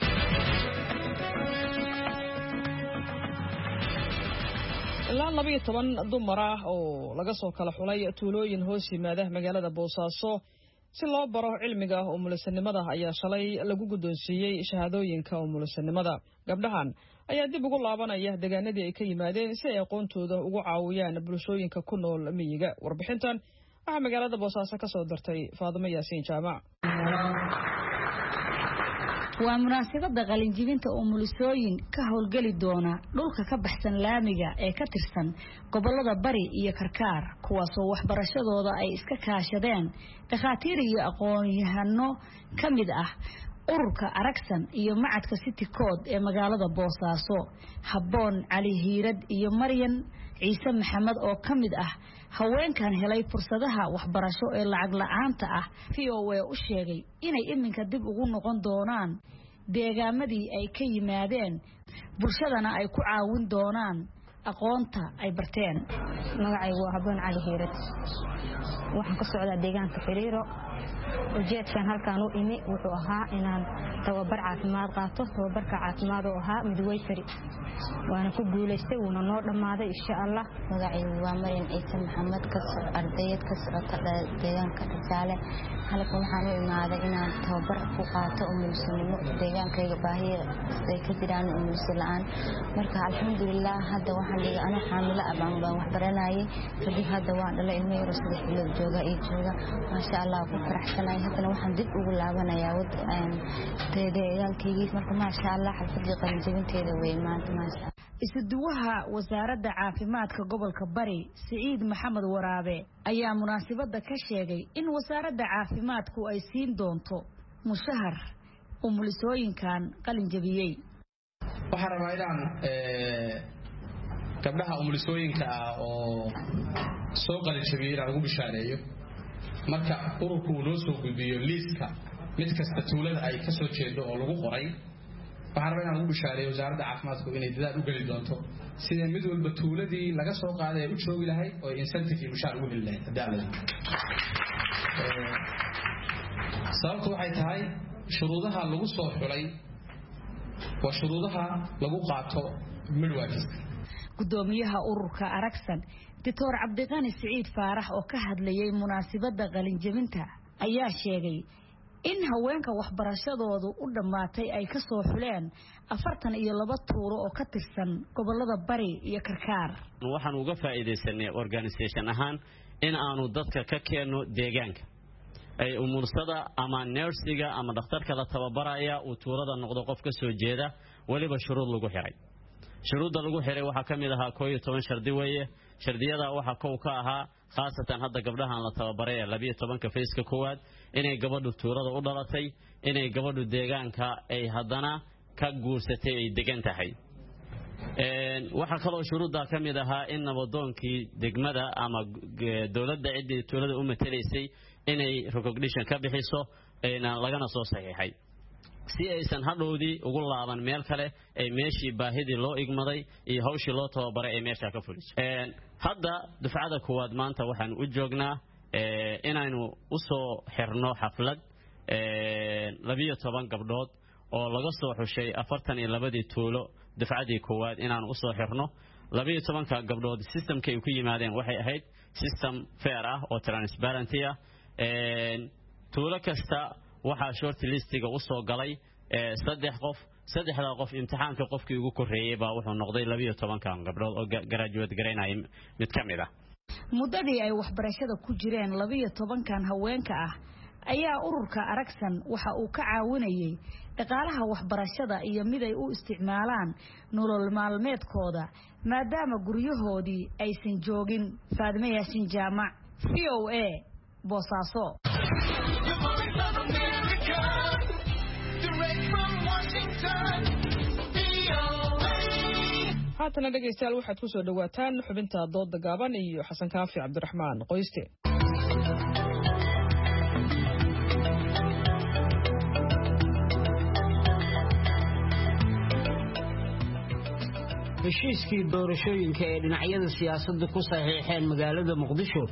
S1: ilaa 12 dumar ah oo laga soo kala xulay tuulooyin hoos yimaada magaalada Boosaaso si loo baro cilmiga umulisanimada ayaa shalay lagu guddoonsiiyay shahaadooyinka umulisanimada. gabdhahan ayaa dib ugu laabanaya deegaanadii ay ka yimaadeen si ay aqoontooda ugu caawiyaan bulshooyinka ku nool miyiga. warbixintan waxaa magaalada Boosaaso ka soo dartay Faadimo Yaasiin Jaamac.
S15: waa munaasabada qalinjibinta umulisooyin ka howlgali doona dhulka ka baxsan laamiga ee ka tirsan gobolada Bari iyo Karkaar, kuwaasoo waxbarashadooda ay iska kaashadeen dhakhaatiir iyo aqoon-yahano kamid ah ururka Aragsan iyo macadka City Code ee magaalada Boosaaso. Habboon Cali Hiirad iyo Maryan Ciise Maxamed oo kamid ah haweenkan helay fursadaha waxbarasho ee lacag la'aanta ah VOA u sheegay inay iminka dib ugu noqon doonaan deegaamadii ay ka yimaadeen, bulshadana ay ku caawin doonaan aqoonta ay barteen.
S16: magacaygu waa Habboon Cali Hiirad, waxaan ka socdaa deegaanka Firiiro. ujeedkan halkaan u imi wuxuu ahaa inaan tababar caafimaad qaato. tababarka caafimaad oo ahaa midwifery, waana ku guulaystay, wuuna noo dhammaaday insha Allah.
S17: magacaygu waa Maryan Ciise Maxamed, ardayad ka socota deegaanka Tusaale. halkan waxaan u imaaday inaan tababar ku qaato umulisanimo. deegaankayga baahiya ay ka jiraan umuliso la'aan, marka alxamdulilah hadda waxaan dhigay ana xaamilo baan wax baranayay. kadib hadda waan dhalay ilmo yar oo 3 bilood jooga maasha Allah ku faraxsanahay. haddana waxaan dib ugu laabanayaa deegaankaygii, marka maasha Allah xalfadii qalinjibinteeda way maanta maasha.
S15: isuduwaha wasaaradda caafimaadka gobolka Bari Saciid Maxamed Waraabe ayaa munaasabada ka sheegay in wasaaradda caafimaadku ay siin doonto mushahar umulisooyinkan qalinjabiyay.
S18: waxaan rabaa inaan gabdhaha umulisooyinka ah oo soo qalinjabiyay inaan ugu bishaareeyo. marka ururku uu noo soo gudbiyo liiska mid kasta tuulada ay ka soo jeedo oo lagu qoray, waxaan rabaa inaan ugu bishaareeyo wasaaradda caafimaadku inay dadaal u geli doonto sidee mid walba tuuladii laga soo qaaday ay u joogi lahayd oo incentive iyo mushaar ugu heli lahayd. sababtu waxay tahay shuruudaha lagu soo xulay waa shuruudaha lagu qaato midwifery.
S15: gudoomiyaha ururka Aragsan Dr. Cabdiqani Saciid Faarax oo ka hadlayay munaasabada qalinjabinta ayaa sheegay in haweenka waxbarashadoodu u dhamaatay ay ka soo xuleen 42 tuulo oo ka tirsan gobolada Bari iyo Karkaar.
S19: waxaan uga faa'iideysanay organization ahaan in aanu dadka ka keeno deegaanka ay umursada ama nursiga ama dhakhtarka la tababaraya uu tuulada noqdo qof ka soo jeeda, waliba shuruud lagu xiray. shuruudda lagu xiray waxaa kamid ahaa 11 shardi weeye. shardiyada waxaa kow ka ahaa khaasatan hadda gabdhahan la tababaray 12 feeska koowaad inay gabadhu tuulada u dhalatay, inay gabadhu deegaanka ay haddana ka guursatay ay degan tahay. waxaa kaloo shuruudda kamid ahaa in nabadoonkii degmada ama dawladda cidii tuulada u matalaysay inay recognition ka bixiso lagana soo saxiixay si aysan hadhowdii ugu laaban meel kale ay meeshii baahidii loo igmaday iyo hawshii loo tababaray ay meesha ka fuliso. hadda dufcada koowaad maanta waxaan u joognaa inaynu u soo xirno xaflad 12 gabdhood oo laga soo xushay 42 tuulo dufcadii koowaad inaan u soo xirno. 12 gabdhood systemka ay ku yimaadeen waxay ahayd system fair ah oo transparency ah. tuulo kasta waxaa short listiga u soo galay 3 qof. 3 qof imtixaanka qofkii ugu koreeyay baa wuxuu noqday 12 gabdhood oo graduate gareynay mid kamid ah.
S15: muddadii ay waxbarashada ku jireen 12 haweenka ah ayaa ururka Aragsan waxa uu ka caawinayay dhaqaalaha waxbarashada iyo mid ay u isticmaalaan nolol maalmeedkooda maadaama guryahoodii aysan joogin. Faadimo Yaasiin Jaamac, VOA, Boosaaso.
S1: haatana dhegaystayaal waxaad ku soo dhawaataan xubinta dooda gaaban iyo Xasan Kaafi Cabdiraxmaan Qoyste.
S20: heshiiskii doorashooyinka ee dhinacyada siyaasadda ku saxiixeen magaalada Muqdisho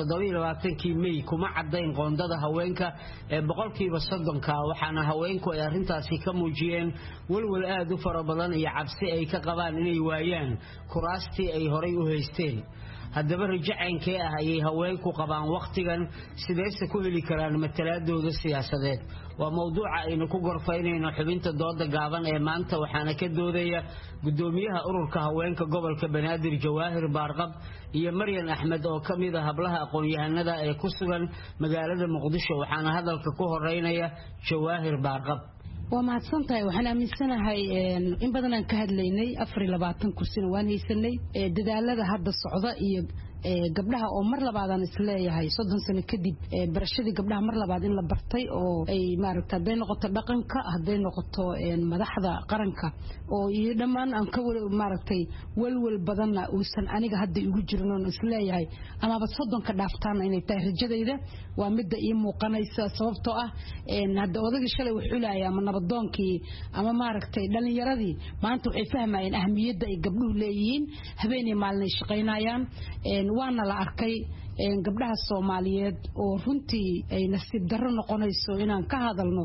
S20: 27kii May kuma cadayn qoondada haweenka ee 30% waxaana haweenku ay arintaasi ka muujiyeen walwal aad u fara badan iyo cabsi ay ka qabaan inay waayaan kuraastii ay horay u haysteen haddaba rajacaynkee ah ayay haweenku qabaan waqtigan sidayse ku heli karaan matalaadooda siyaasadeed waa mawduuca aynu ku gorfaynayno xubinta dooda gaaban ee maanta waxaana ka doodaya gudoomiyaha ururka haweenka gobolka Banaadir Jawaahir Baarqab iyo Maryan Axmed oo kamid ah hablaha aqoon-yahanada ee ku sugan magaalada Muqdisho waxaana hadalka ku horeynaya Jawaahir Baarqab
S21: waa mahadsantahay waxaan aaminsanahay in badan aan ka hadlaynay 24 kursina waan haysanay dadaalada hadda socda iyo gabdhaha oo mar labaadaan isleeyahay 30 sano kadib barashadii gabdhaha mar labaad in la bartay oo ay maaragtay haday noqoto dhaqanka haday noqoto madaxda qaranka oo iyo dhamaan aan ka maaragtay walwal badan uusan aniga hadda igu jirin oo isleeyahay ama 30 ka dhaaftaan inay tahay rajadayda waa mid ay muuqanaysa sababtoo ah hadda odayga shalay wuxuu leeyahay ama nabadoonkii ama maaragtay dhalinyaradii maanta waxay fahmayeen ahmiyadda ay gabdhuhu leeyihiin habeenay maalin shaqeynayaan waana la arkay gabdhaha Soomaaliyeed oo runtii ay nasiib darro noqonayso inaan ka hadalno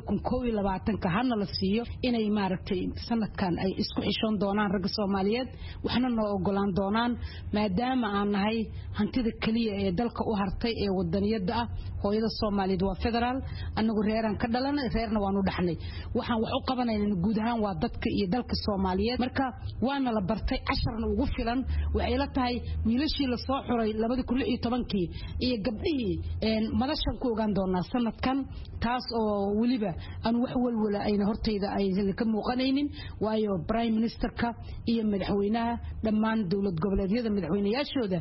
S21: 2021 hana la siiyo inay maaragtay sanadkan ay isku xishoon doonaan rag Soomaaliyeed waxna noo ogolaan doonaan maadaama aan nahay hantida kaliya ee dalka u hartay ee wadaniyada ah hooyada Soomaaliyeed waa federaal anagu reeran ka dhalanay reerna waanu dhaxnay waxaan wax u qabanaynaa guud ahaan waa dadka iyo dalka Soomaaliyeed marka waana la bartay 10 ugu filan waxay la tahay wiilashii la soo xuray 2016 iyo gabdhihii madashan ku ogaan doonaa sanadkan taas oo waliba aan wax walwala ayna hortayda ay ka muuqanaynin waayo prime ministerka iyo madaxweynaha dhammaan dawlad goboleedyada madaxweynayaashooda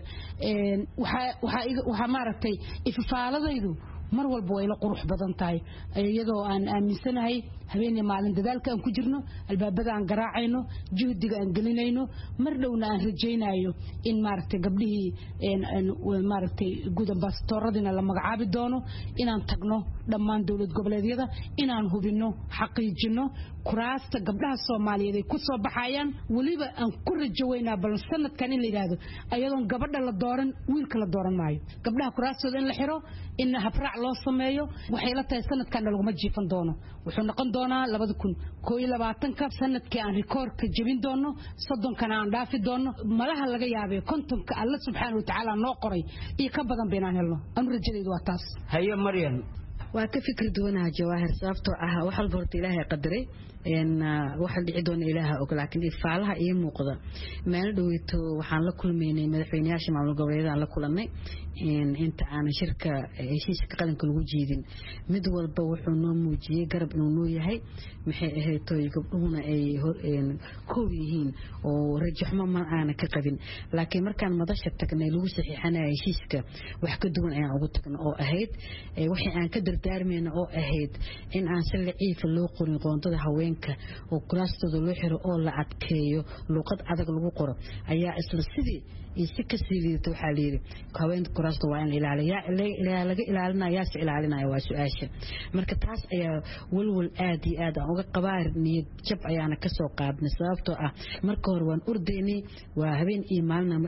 S21: waxa maaragtay ifaaladaydu mar walba way la qurux badan tahay iyadoo aan aaminsanahay habeenay maalin dadaalka aan ku jirno albaabada aan garaacayno juhdiga aan gelinayno mar dhowna aan rajaynayo in maaragtay gabdhihii maaragtay gudan baastoradina la magacaabi doono inaan tagno dhammaan dawlad goboleedyada inaan hubino xaqiijino kuraasta gabdhaha Soomaaliyeed ay ku soo baxayaan waliba aan ku rajaweynaa bal sanadkan in la yiraahdo ayadoon gabadha la dooran wiilka la dooran maayo gabdhaha kuraastooda in la xiro in habraac loo sameeyo waxay la tahay sanadkan lagu ma jiifan doono wuxuu noqon doonaa 2021 sanadkii aan rikoorka jabin doono 30 kana aan dhaafi doono malaha laga yaabay kontonka Allah subhanahu wa ta'ala noo qoray iyo ka badan beenaan helno aan rajadaydu waa taas
S20: haye Maryan
S22: waa ka fikir duwanaha Jawaahir sababtoo ah wax walba horta Ilaahay qadaray waxa dhici doona Ilaahay og laakiin ifaalaha iyo muuqda meel dhaweyto waxaan la kulmeynay madaxweynayaasha maamul goboleedyada la kulanay inta aan shirka heshiiska qaranka lagu jeedin mid walba wuxuu noo muujiyay garab inuu noo yahay maxay ahayd tooy gabdhuhuna ay koob yihiin oo rajaxmo ma aan ka qabin laakiin markaan madasha tagnay lagu saxiixanay heshiiska wax ka duwan ayaan ugu tagno oo ahayd wixii aan ka dardaarmayna oo ahayd in aan si laciif loo qorin qoondada haweenka oo kuraastooda loo xiro oo la adkeeyo luqad adag lagu qoro ayaa isla sidii si ka siidayto waxa la yiri haweenka kuraasta waa in ilaaliyaa laga ilaalinayaa si ilaalinaya waa su'aasha marka taas ayaa walwal aad iyo aad uga qabaar niyad jab ayaana ka soo qaadnay sababtoo ah marka hore waan urdeynay waa habeen iyo maalin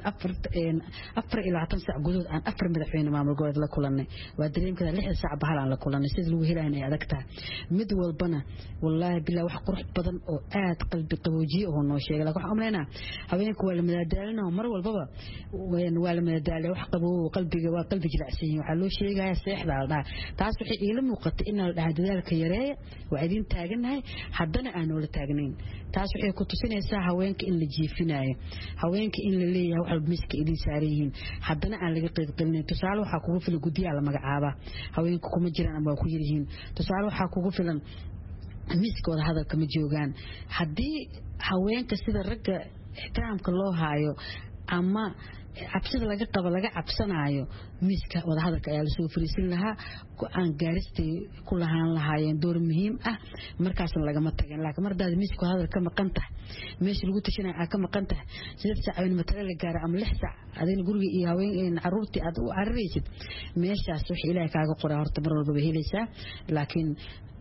S22: 24 saac gudood aan 4 madaxweyne maamul goboleed la kulanay waa dareemkada 6 saac bahal aan la kulanay sida lagu helayn ay adag tahay mid walbana wallahi bilaa wax qurux badan oo aad qalbi qaboojiye oo noo sheegay laakiin waxaan umaleynaa haweenku waa la madadaalina mar walbaba waa la madadaalo wax qaboo qalbiga waa qalbi jilicsan waxa loo sheegayaa seexda la dhahay taas waxay ila muuqatay in la dhahay dadaalka yareeya waa idin taaganahay haddana aan wala taagnayn taas waxay ku tusinaysaa haweenka in la jiifinayo haweenka in la leeyahay wax walba miska idin saaran yihiin haddana aan laga qayb galin tusaale waxa kugu filan gudiyaa la magacaaba haweenku kuma jiraan ama ku yirihiin tusaale waxa kugu filan miskooda hadalka ma joogaan haddii haweenka sida ragga ixtiraamka loo haayo ama cabsida laga qabo laga cabsanayo miska wada hadalka ayaa la soo fariisin lahaa aan gaaristay ku lahaan lahaayeen door muhiim ah markaas laga ma tagin laakiin mardaad misku hadalka maqan tahay meesha lagu tashanay ka maqan tahay 6 saac oo matala la gaar ama 6 saac adina guriga iyo haween caruurtii aad u cararaysid meeshaas wax Ilaahay kaaga qoray horta mar walba helaysaa laakiin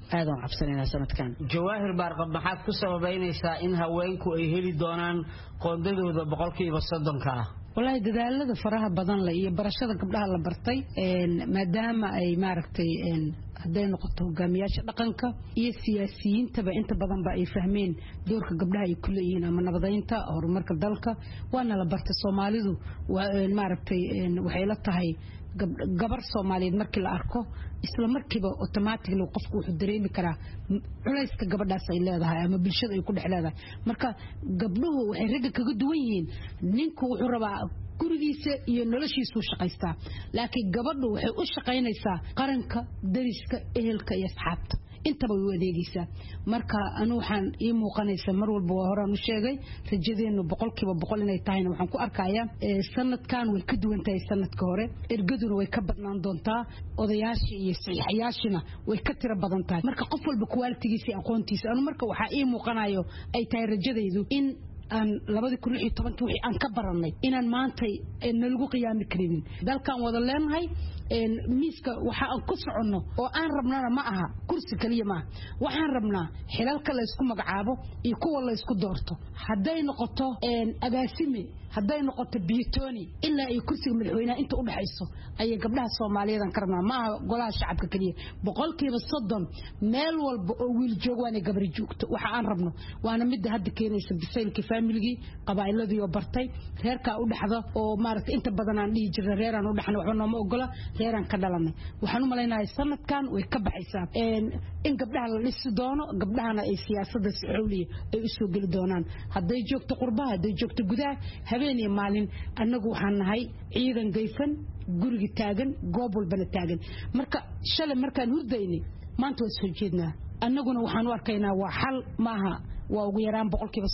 S21: aadan cabsanayna sanadkan
S20: jawaahir baarqab maxaad ku sababaynaysaa in haweenku ay heli doonaan qoondadooda 30%
S21: والله dadaalada faraha badan la iyo barashada gabdhaha la bartay maadaama ay maaragtay haday noqoto hogaamiyaasha dhaqanka iyo siyaasiyiintaba inta badan ba ay fahmeen doorka gabdhaha ay ku leeyihiin ama nabadeynta horumarka dalka waana la bartay Soomaalidu maaragtay waxay la tahay gabar Soomaaliyeed markii la arko isla markiiba automatically qofku wuxuu dareemi karaa culayska gabadhaas ay leedahay ama bulshada ay ku dhex leedahay marka gabdhuhu waxay ragga kaga duwan yihiin ninku wuxuu rabaa gurigiisa iyo noloshiisu shaqaystaa laakiin gabadhu waxay u shaqaynaysaa qaranka dariska ehelka iyo asxaabta intaba way adeegaysaa marka anu waxaan ii muuqanaysaa mar walba waa horaan u sheegay rajadeenu 100% inay tahayna waxaan ku arkayaa sanadkan way ka duwan tahay sanadka hore ergaduna way ka badnaan doontaa odayaashii iyo saxiixayaashina way ka tiro badan tahay marka qof walba quality-giisa iyo aqoontiisa anu marka waxaa ii muuqanayo ay tahay rajadaydu in aan 2016 wixii aan ka baranay inaan maanta nalagu qiyaami karin dalkan wada leenahay miiska waxa aan ku socono oo aan rabnaa ma aha kursi kaliya ma waxaan rabnaa xilalka la isku magacaabo iyo kuwa la isku doorto haday noqoto agaasime haday noqoto biitoni ilaa ay kursiga madaxweynaha inta u dhaxayso ay gabdhaha Soomaaliyeed ka rabnaa ma golaha shacabka kaliya 30% meel walba oo wiil joogaan ay gabar joogto waxa aan rabno waana mid hadda keenaysa bisaylka family qabaailadii oo bartay reerka u dhaxdo oo maaragtay inta badan aan dhigi jirnay reeraan u dhaxno waxba nooma ogola reeraan ka dhalanay waxaan u maleynayaa sanadkan way ka baxaysaa in gabdhaha la dhisi doono gabdhahana ay siyaasadda si xawliya ay u soo gali doonaan haday joogto qurbaha haday joogto gudaha habeen iyo maalin annagu waxaan nahay ciidan geysan guriga taagan goob walbana taagan marka shalay markaan hurdaynay maanta way soo jeednaa annaguna waxaan u arkaynaa waa xal maaha waa ugu yaraan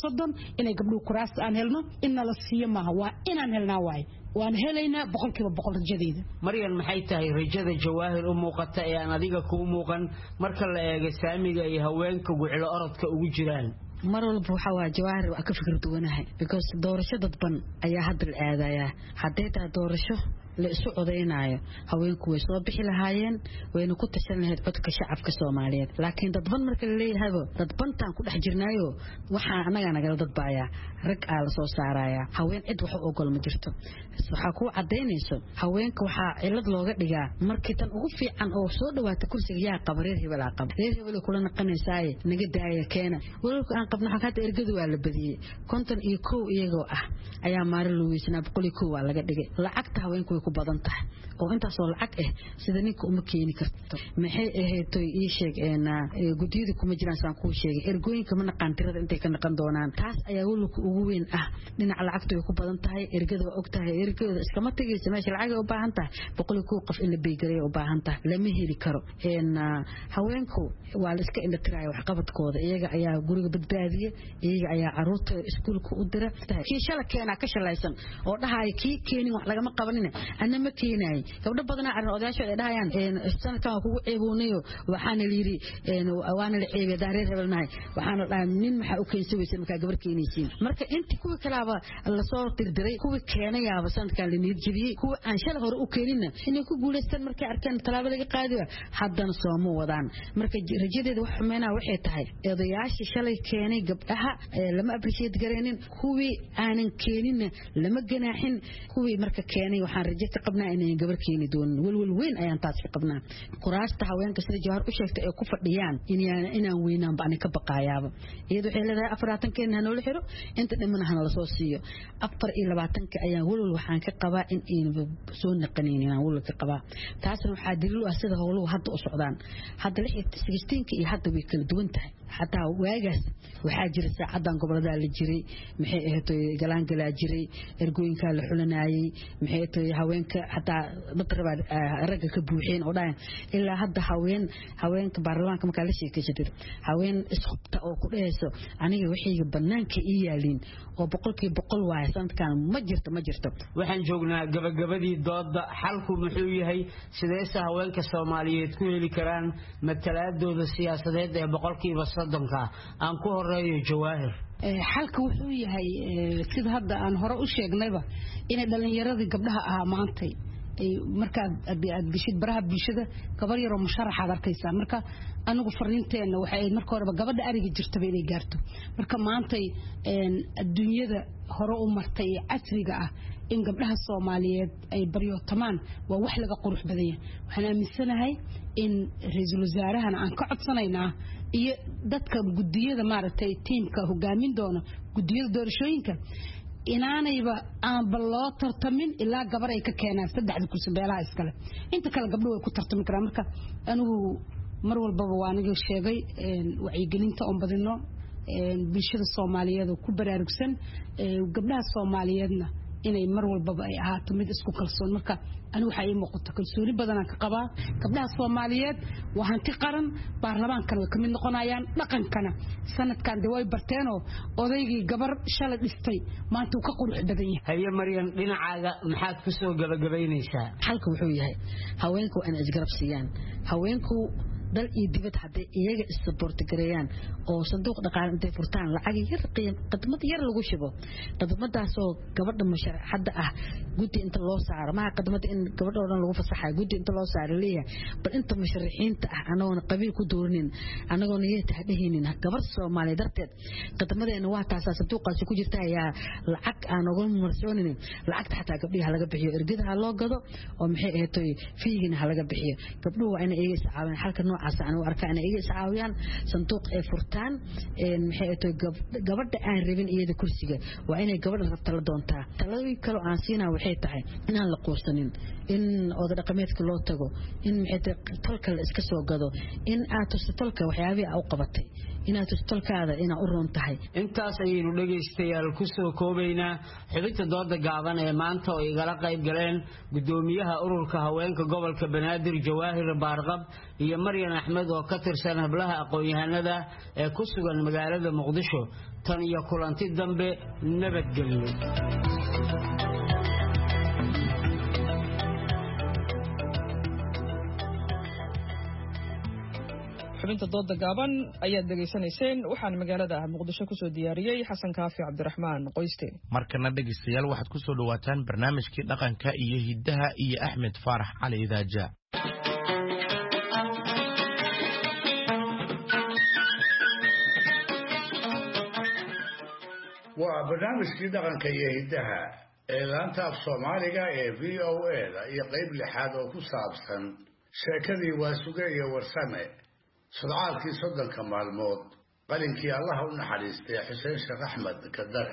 S21: 30% inay gabdhuhu kuraas aan helno in la siiyo maaha waa inaan helnaa waay waan helaynaa 100% rajadeeda
S20: Maryan maxay tahay rajada jawaahir u muuqata ee aan adiga ku muuqan marka la eego saamiga iyo haweenka gucilo orodka ugu jiraan
S22: mar walba waxa waa jawaahir waa ka fikir duwanahay because doorasho dadban ayaa hadda la aadaya haddii taa doorasho la isu codeynaayo haweenku way soo bixi lahaayeen wayna ku tashan lahayd codka shacabka Soomaaliyeed laakiin dadban marka la leeyahay dadbantaan ku dhex jirnaayo waxa anaga naga dadbaaya rag aan la soo saaraya haween cid wax u ogol ma jirto waxa ku cadeynayso haweenka waxa cilad looga dhigaa markii tan ugu fiican oo soo dhawaata kursiga yaa qabareer hebel aqab reer hebel kula naqanaysaay naga daaya keena walaalku aan qabna xaqada ergadu waa la badiyay konton iyo koow iyagoo ah ayaa maari luwisna 101 waa laga dhigay lacagta haweenku way ku badan tahay oo intaas oo lacag ah sida ninka uma keeni karto maxay ahayd ii sheegayna gudiyada kuma jiraan saan ku sheegay ergooyinka ma naqaan tirada intay ka naqan doonaan taas ayaa walku ugu weyn ah dhinaca lacagtu way ku badan tahay ergada waa ogtahay ergada iskama tagaysa meesha lacag ay u baahan tahay 101 qof in la beegaray u baahan tahay lama heli karo haweenku waa la iska indhatiraya wax qabadkooda iyaga ayaa guriga badbaadiye iyaga ayaa caruurta iskuulka u dira kii shala keena ka shalaysan oo dhahay kii keenin wax laga ma qabanin ana ma keenay gabdho badan aan odayaasha ay dhahayaan sanadkan kugu ceeboonayo waxaana la yiri waana la ceebay daareer hebelnahay waxaana dhahay nin waxa u keensaysay marka gabar keenaysiin marka inta kuwa kalaaba la soo dirdiray kuwa keenayaaba sanadkan la niyad jabiyay kuwa aan shala hore u keenina inay ku guuleystaan markay arkeen talaabada laga qaadiyo haddana soo ma wadaan marka rajadeeda wax xumeena waxay tahay odayaasha shalay keenay gabdhaha lama appreciate gareenin kuwii aanan keenin lama ganaaxin kuwii marka keenay waxaan rajo ka qabnaa inay gabar keeni doonin walwal weyn ayaan taas ka qabnaa kuraasta haweenka sida jawhar u sheegtay ay ku fadhiyaan inaan weynaan baan ka baqaayaaba iyadoo waxay leedahay 40 keen hanoo la xiro inta dhiman hana la soo siiyo 24 ayaan walwal waxaan ka qabaa in ay soo naqaneen inaan walwal ka qabaa taasna waxaa daliil u ah sida howluhu hadda u socdaan hadda 16 iyo hadda way kala duwan tahay hatta waagaas waxaa jira saacadan gobolada la jiray maxay ahayd galaan galaa jiray ergooyinka la xulanayay maxay tahay haweenka hatta matraba ragga ka buuxeen oo dhaan ilaa hadda haweenka baarlamaanka marka la sheekaysaday haween isqabta oo ku dhayso aniga wixii banaanka ii yaalin oo 100% waay sanadkan ma jirto
S20: waxaan joognaa gabagabadii dooda xalku muxuu yahay sideesa haweenka Soomaaliyeed ku heli karaan matalaadooda siyaasadeed ee 100% aan ku horeeyo jawaahir
S21: xalka wuxuu yahay sida hadda aan hore u sheegnayba in dhalinyarada gabdhaha ah maantay marka aad gashid baraha bulshada gabar yar oo musharaxaad arkaysaa marka anigu fariinteena waxay marka horeba gabadha ariga jirtaba inay gaarto marka maantay adduunyada hore u martay casriga ah in gabdhaha Soomaaliyeed ay baryootamaan waa wax laga qurux badan yahay waxaan aaminsanahay in ra'iisul wasaarahan aan ka codsanaynaa iyo dadka gudiyada maaragtay teamka hogaamin doona gudiyada doorashooyinka inaanayba aan baloo tartamin ilaa gabar ay ka keenaan 3 kursi beelaha iskale inta kale gabdhuhu way ku tartami karaan marka anigu mar walbaba waan iga sheegay wacyigelinta oo badino bulshada Soomaaliyeed oo ku baraarugsan gabdhaha Soomaaliyeedna inay mar walbaba ay ahaato mid isku kalsoon marka anigu waxa ay muuqato kalsooni badan ka qabaa gabdhaha Soomaaliyeed waxaan ti qaran baarlamaankana way kamid noqonayaan dhaqankana sanadkan way barteen oo odaygii gabar shalay dhistay maanta uu ka qurux badan yahay
S20: haye Maryan dhinacaaga maxaad ku soo gabagabaynaysaa
S22: halka wuxuu yahay haweenku in isgarab siiyaan haweenku dal iyo dibad haday iyaga support gareeyaan oo sanduuq dhaqaale intay furtaan lacag yar qadmad yar lagu shibo qadmadaas oo gabadha musharaxada ah gudi inta loo saaro ma qadmad in gabadha oo dhan lagu fasaxay gudi inta loo saaro leeyahay bal inta musharaxiinta ah anagoona qabiil ku doorin anagoona yeeta dhaheenin gabar Soomaali darteed qadmadeena waa taas sanduuqaas ku jirta ayaa lacag aan ugu marsoonin lacagta xataa gabdhaha laga bixiyo ergadaha loo gado oo maxay ahaatay fiigina laga bixiyo gabdhuhu waa in ay iscaawin halka عسان وأركان إيه سعويان صندوق فرتان محيط قبض عن ربين إيه كرسية وعين قبض رتلا دونتا تلاقي كلو عسينا وحيتها إن هالقوسنين إن هذا رقميات كله تجو إن محيط تلك الإسكسو قدو إن أتوس تلك وحيابي أو قبضتي إن أتوس تلك هذا إن أورون تحي
S20: أنت سيد لجستيال كسو كوبينا حبيت ضد جعبان مانتو يقلق قيب جلين قدوميها أورول كهوين كقبل كبنادر جواهر بارغب هي مريم أحمد وكتر سنة بلها أقويهاندا كسو المجالات مقدشو تاني يقول أنت الذنب نبت جليل
S1: xubinta dooda gaaban ayaad dhageysanayseen waxaan magaalada Muqdisho ku soo diyaariyay Xasan Kaafi Cabdiraxmaan Qoyste
S2: markana dhageystayaal waxaad ku soo dhawaataan barnaamijkii dhaqanka iyo hidaha iyo Axmed Faarax Cali Idaaja
S4: waa barnaamijkii dhaqanka iyo hidaha ee laanta af Soomaaliga ee VOA iyo qayb lixaad oo ku saabsan sheekadii Waasuge iyo Warsame sodcaalkii 30 maalmood qalinkii Allah u naxariistay Xuseen Sheekh Axmed Kadare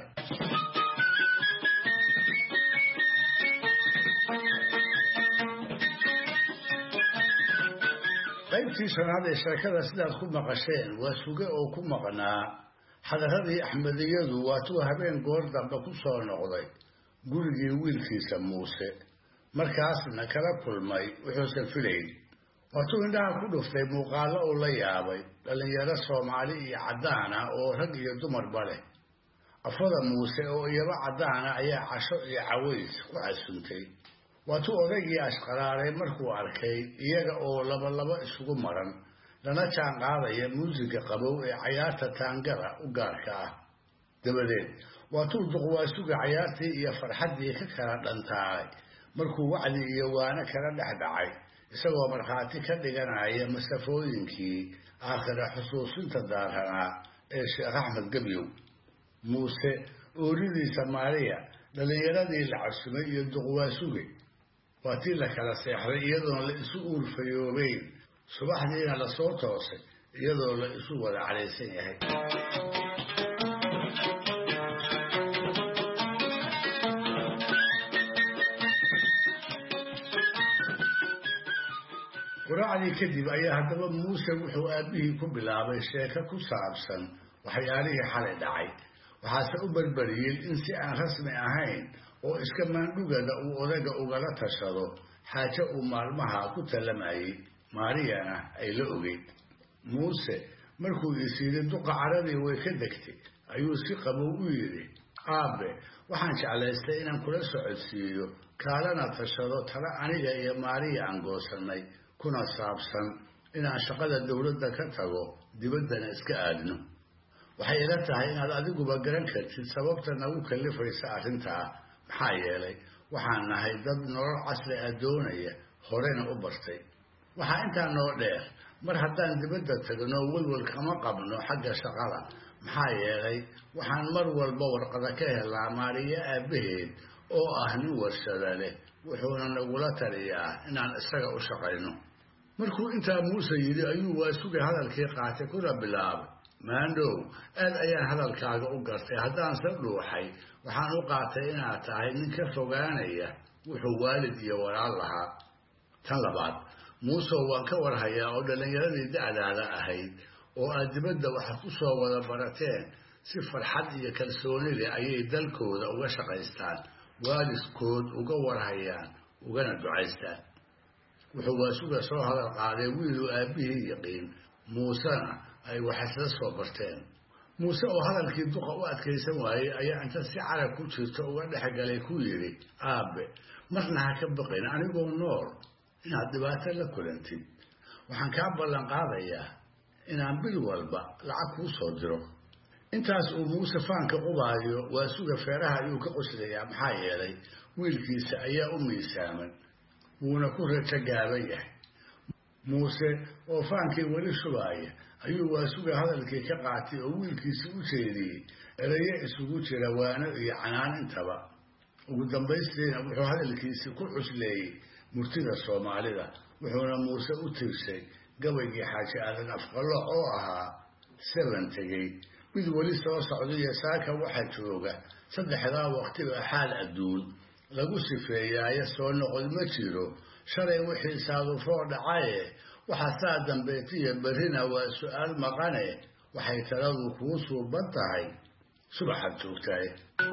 S4: qaybtii shanaad ee sheekada sidaad ku maqasheen Waasuge oo ku maqnaa xadaradii Axmediyadu waatuu habeen goor dambe ku soo noqday gurigii wiilkiisa Muuse markaasna kala kulmay wuxuusan filayn waatuu indhaha ku dhuftay muuqaalo uu la yaabay dhalinyaro Soomaali iyo cadaan ah oo rag iyo dumarba leh afada Muuse oo iyaba cadaan ah ayaa casho iyo caways ku casuntay waatuu odaygii ashqaraaray markuu arkay iyaga oo laba isugu maran lana jaan qaadaya muusiga qabow ee ciyaarta taangada u gaarka ah dabadeed waatuu duqwaasuga ciyaartii iyo farxadii ka kala dhantaalay markuu wacdi iyo waana kala dhexdhacay isagoo markhaati ka dhiganaya masafooyinkii aakhira xusuusinta daaranaa ee Sheekh Axmed Gebyow Muuse ooridiisa Maariya dhalinyaradii la casumay iyo duqwaasuge waatii la kala seexday iyadoo la isu uurfayoobeyn subaxdiina la soo toosay iyadoo la isu wada calaysan yahay quraacdii kadib ayaa haddaba Muuse wuxuu aabihii ku bilaabay sheeko ku saabsan waxyaalihii xalay dhacay waxaase u barbariyey in si aan rasmi ahayn oo iska maandhugada uu odaga ugala tashado xaajo uu maalmaha ku talamayay Maariyana ay la ogeyd Muuse markuu isiiday duqa caradii way ka degtay ayuu si qabow u yiri aabe waxaan jeclaystay inaan kula socodsiiyo kaalana tashado tala aniga iyo Maariya aan goosanay kuna saabsan inaan shaqada dawladda ka tago dibaddana iska aadno waxay ila tahay inaad adiguba garan kartid sababta nagu kalifaysa arrintaa maxaa yeelay waxaan nahay dad nolol casri ah doonaya horena u bartay waxaa intaa noo dheer mar haddaan dibadda tagno welwel kama qabno xagga shaqada maxaa yeelay waxaan mar walba warqada ka helaa maariyo aabbaheed oo ah nin warshada leh wuxuuna nagula taliyaa inaan isaga u shaqayno markuu intaa muuse yidhi ayuu waasuge hadalkii qaatay kuna bilaabay maandhow aad ayaan hadalkaaga u gartay haddaan se dhuuxay waxaan u qaatay inaad tahay nin ka fogaanaya wuxuu waalid iyo walaal lahaa tan labaad muusow waan ka warhayaa oo dhallinyaradii da'daada ahayd oo aad dibadda waxa ku soo wada barateen si farxad iyo kalsooni leh ayay dalkooda uga shaqaystaan waalidkood uga warhayaan ugana ducaystaan wuxuu waasuga soo hadal qaaday wiiluu aabbihii yaqiin muusena ay wax isla soo barteen muuse oo hadalkii duqa u adkaysan waayey ayaa inta si carab ku jirta uga dhexgalay ku yidhi aabbe marna ha ka baqin anigoo nool inaad dhibaato la kulantid waxaan kaa ballan qaadayaa inaan bil walba lacag kuu soo diro intaas uu muuse faanka qubaayo waasuga feeraha ayuu ka qoslayaa maxaa yeelay wiilkiisa ayaa u miisaaman wuuna ku rajo gaaban yahay muuse oo faankii weli shubaaya ayuu waasuga hadalkii ka qaatay oo wiilkiisii u jeediyey erayo isugu jira waano iyo canaan intaba ugu dambaystiina wuxuu hadalkiisii ku cusleeyey murtida soomaalida wuxuuna muuse u tirshay gabaygii xaaji aadan afqallo oo ahaa 7 tegey mid weli soo socdaiyo saaka waxa jooga saddexdaa waqtiba xaal adduun lagu sifeeyaayo soo noqod ma jiro shalay wixii saadufoo dhacaye waxa saa dambeetiya berrina waa su'aal maqane waxay taladu kuu suuban tahay subaxaad joogtaay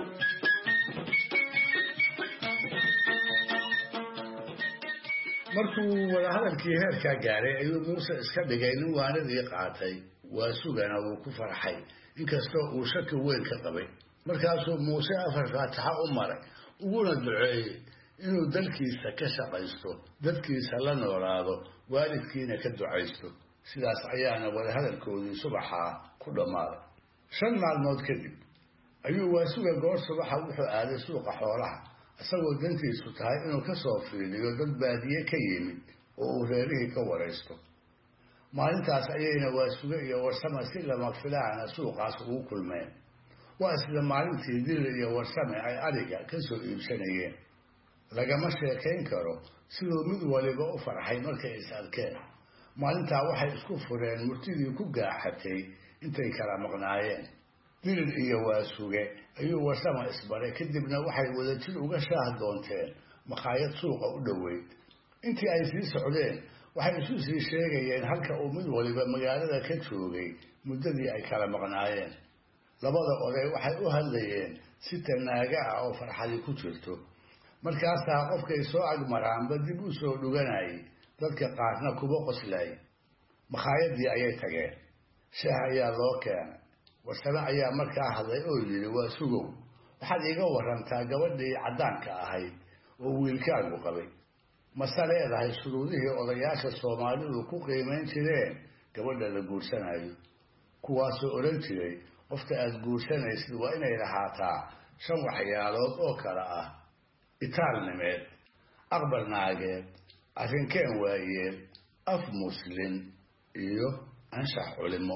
S4: markuu wadahadalkii heerkaa gaaray ayuu muuse iska dhigay nin waanadii qaatay waasugana wuu ku farxay inkastoo uu shaki weyn ka qabay markaasuu muuse 4 faataxa u maray uguna duceeyey inuu dalkiisa ka shaqaysto dadkiisa la noolaado waalidkiina ka ducaysto sidaas ayaana wadahadalkoodii subaxaa ku dhammaaday 5 maalmood kadib ayuu waasuga goor subaxa wuxuu aaday suuqa xoolaha isagoo dantiisu tahay inuu ka soo fiiliyo dad baadiye ka yimid oo uu reerihii ka waraysto maalintaas ayayna waasuge iyo warsame si lama filaana suuqaas ugu kulmeen waa isla maalintii dil iyo warsame ay ariga ka soo iibsanayeen lagama sheekayn karo siduu mid waliba u farxay markay is arkeen maalintaa waxay isku fureen murtidii ku gaaxatay intay kala maqnaayeen dil iyo waasuge ayuu warsame isbaray kadibna waxay wadajir uga shaah doonteen makhaayad suuqa u dhoweyd intii ay sii socdeen waxay isu sii sheegayeen halka uu mid waliba magaalada ka joogay muddadii ay kala maqnaayeen labada oday waxay u hadlayeen si tanaaga ah oo farxadi ku jirto markaasaa qofkay soo agmaraanba dib u soo dhuganayay dadka qaarna kuba qoslay makhaayadii ayay tageen shaah ayaa loo keenay warsame ayaa markaa hadlay oo yidhi waa sugow waxaad iiga warantaa gabadhii caddaanka ahayd oo wiilkaagu qabay mase leedahay shuruudihii odayaasha soomaalidu ku qiimayn jireen gabadha la guursanayo kuwaasoo odhan jiray qofta aad guursanaysid waa inay lahaataa 5 waxyaalood oo kale ah itaalnimeed aqbal naageed arrinkeen waayeel af muslin iyo anshax culimo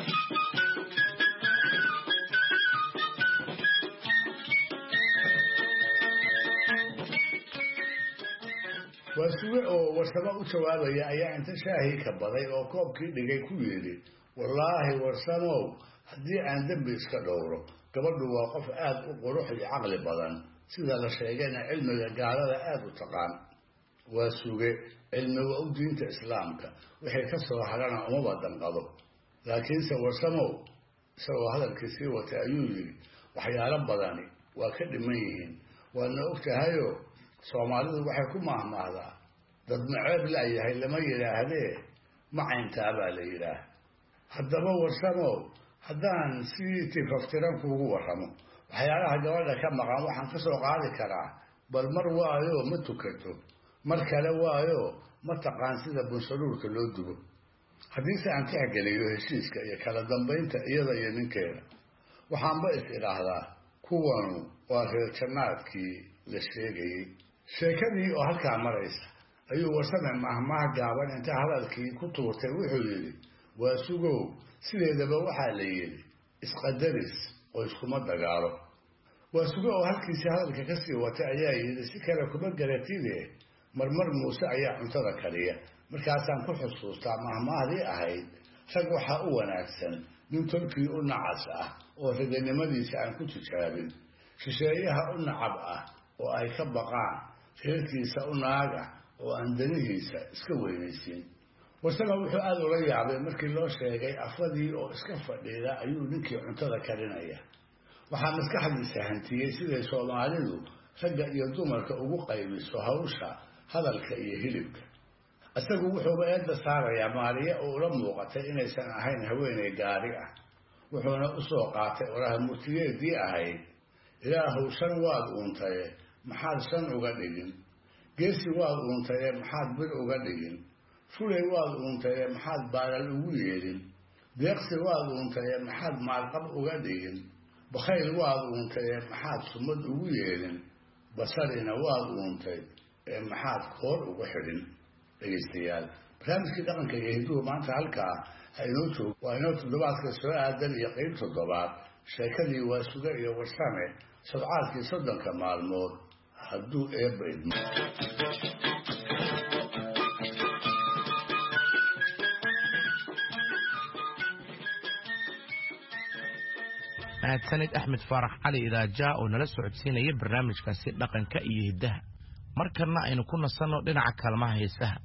S4: waasuge oo warsamo u jawaabaya ayaa inta shaahii ka baday oo koobkii dhigay ku yidhi wallaahi warsamow haddii aan dembi iska dhowro gabadhu waa qof aad u qurux iyo caqli badan sida la sheegayna cilmiga gaalada aad u taqaan waasuge cilmiga u diinta islaamka wixii ka soo harana umaba danqado laakiinse warsamow isagoo hadalkii sii watay ayuu yidhi waxyaalo badani waa ka dhiman yihiin waadna og tahayo soomaalidu waxay ku maahmaahdaa dad maceeb laayahay lama yidhaahdee macayntaa baa la yidhaah haddaba warsamow haddaan si tifaftiran kuugu warramo waxyaalaha gabadha ka maqan waxaan ka soo qaadi karaa bal mar waayo ma tukato mar kale waayo ma taqaan sida bunsaluurka loo dugo haddiise aan tixgeliyo heshiiska iyo kala dambaynta iyada iyo ninkeeda waxaanba is idhaahdaa kuwanu waa reer jannaadkii la sheegayey. sheekadii oo halkaa maraysa ayuu warsame mahmaah gaaban inta hadalkii ku tuurtay wuxuu yidhi waa sugow sideedaba waxaa la yidhi isqadaris oo iskuma dagaalo. waa sugo oo halkiisii hadalka ka sii watay ayaa yidhi si kale kuma garatide marmar muuse ayaa cuntada kariya. markaasaan ku xusuustaa mahmaahdii ahayd rag waxaa u wanaagsan nin tolkii u nacas ah oo raganimadiisa aan ku tijaabin, shisheeyaha u nacab ah oo ay ka baqaan, reerkiisa u naaga oo aan danihiisa iska weynaysiin. warsame wuxuu aada ula yaabay markii loo sheegay afadii oo iska fadhiida ayuu ninkii cuntada karinaya. waxaa maskaxdiisa hantiyey siday soomaalidu ragga iyo dumarka ugu qaybiso hawsha hadalka iyo hilibka. isagu wuxuuba eedda saarayaa maariya oo ula muuqatay inaysan ahayn haweeney gaari ah. wuxuuna u soo qaatay oraha murtiyeedii ahayd ilaahow shan waad uuntaye maxaad shan uga dhigin, geesi waad uuntaye maxaad bir uga dhigin, fulay waad uuntaye maxaad baalal ugu yeelin, deeqsi waad uuntaye maxaad maalqab uga dhigin, bakhayl waad uuntaye maxaad sumad ugu yeelin, basarina waad uuntay ee maxaad koor ugu xidhin. dhegaystayaal, barnaamijkii dhaqanka iyo hidduhu maanta halkaa ha inoo joogo. waa inoo toddobaadka soo aadan iyo qeyb toddobaad sheekadii waa suge iyo warsame sodcaalkii 30 maalmood hadduu eebba idmo.
S2: mahadsanid axmed faarax cali idaaja oo nala socodsiinaya barnaamijkaasi dhaqanka iyo hiddaha. markana aynu ku nasanno dhinaca kaalmaha heesaha.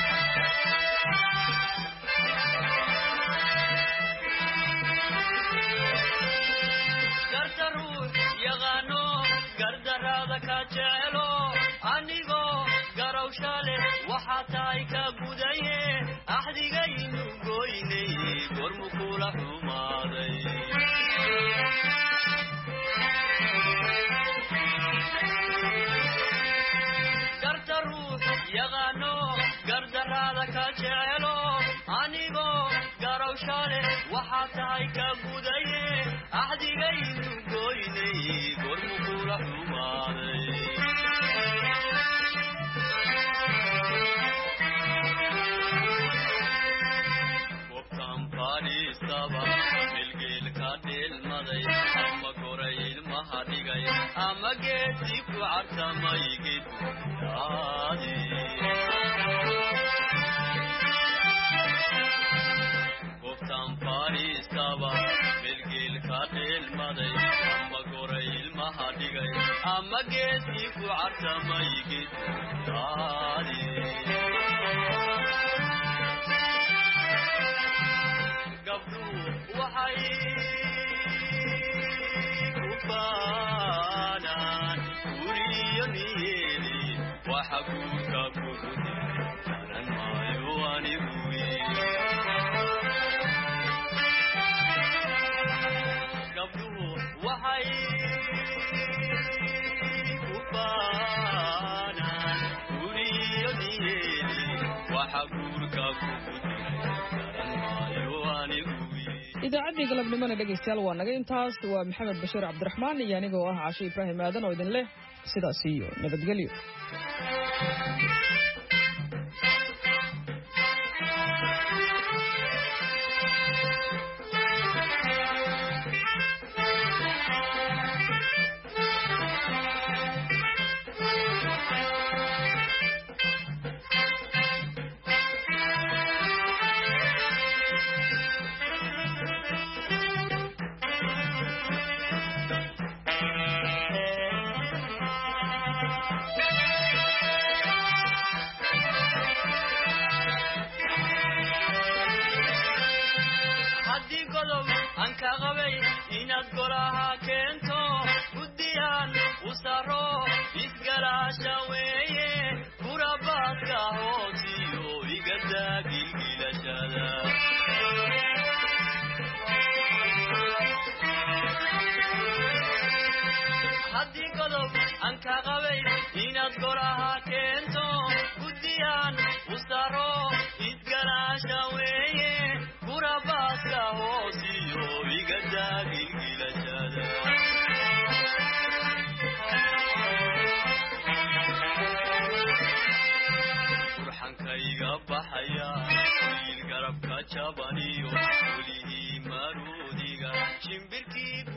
S1: idaacaddii galabnimona dhegaystayaal waa naga intaas. waa maxamed bashiir cabdiraxmaan iyo anigoo ah cashe ibraahim aadan oo idin leh sidaas iyo nabadgelyo.
S3: baxaya wiil garabka jabaniyo welihi maruudiga shimbirkii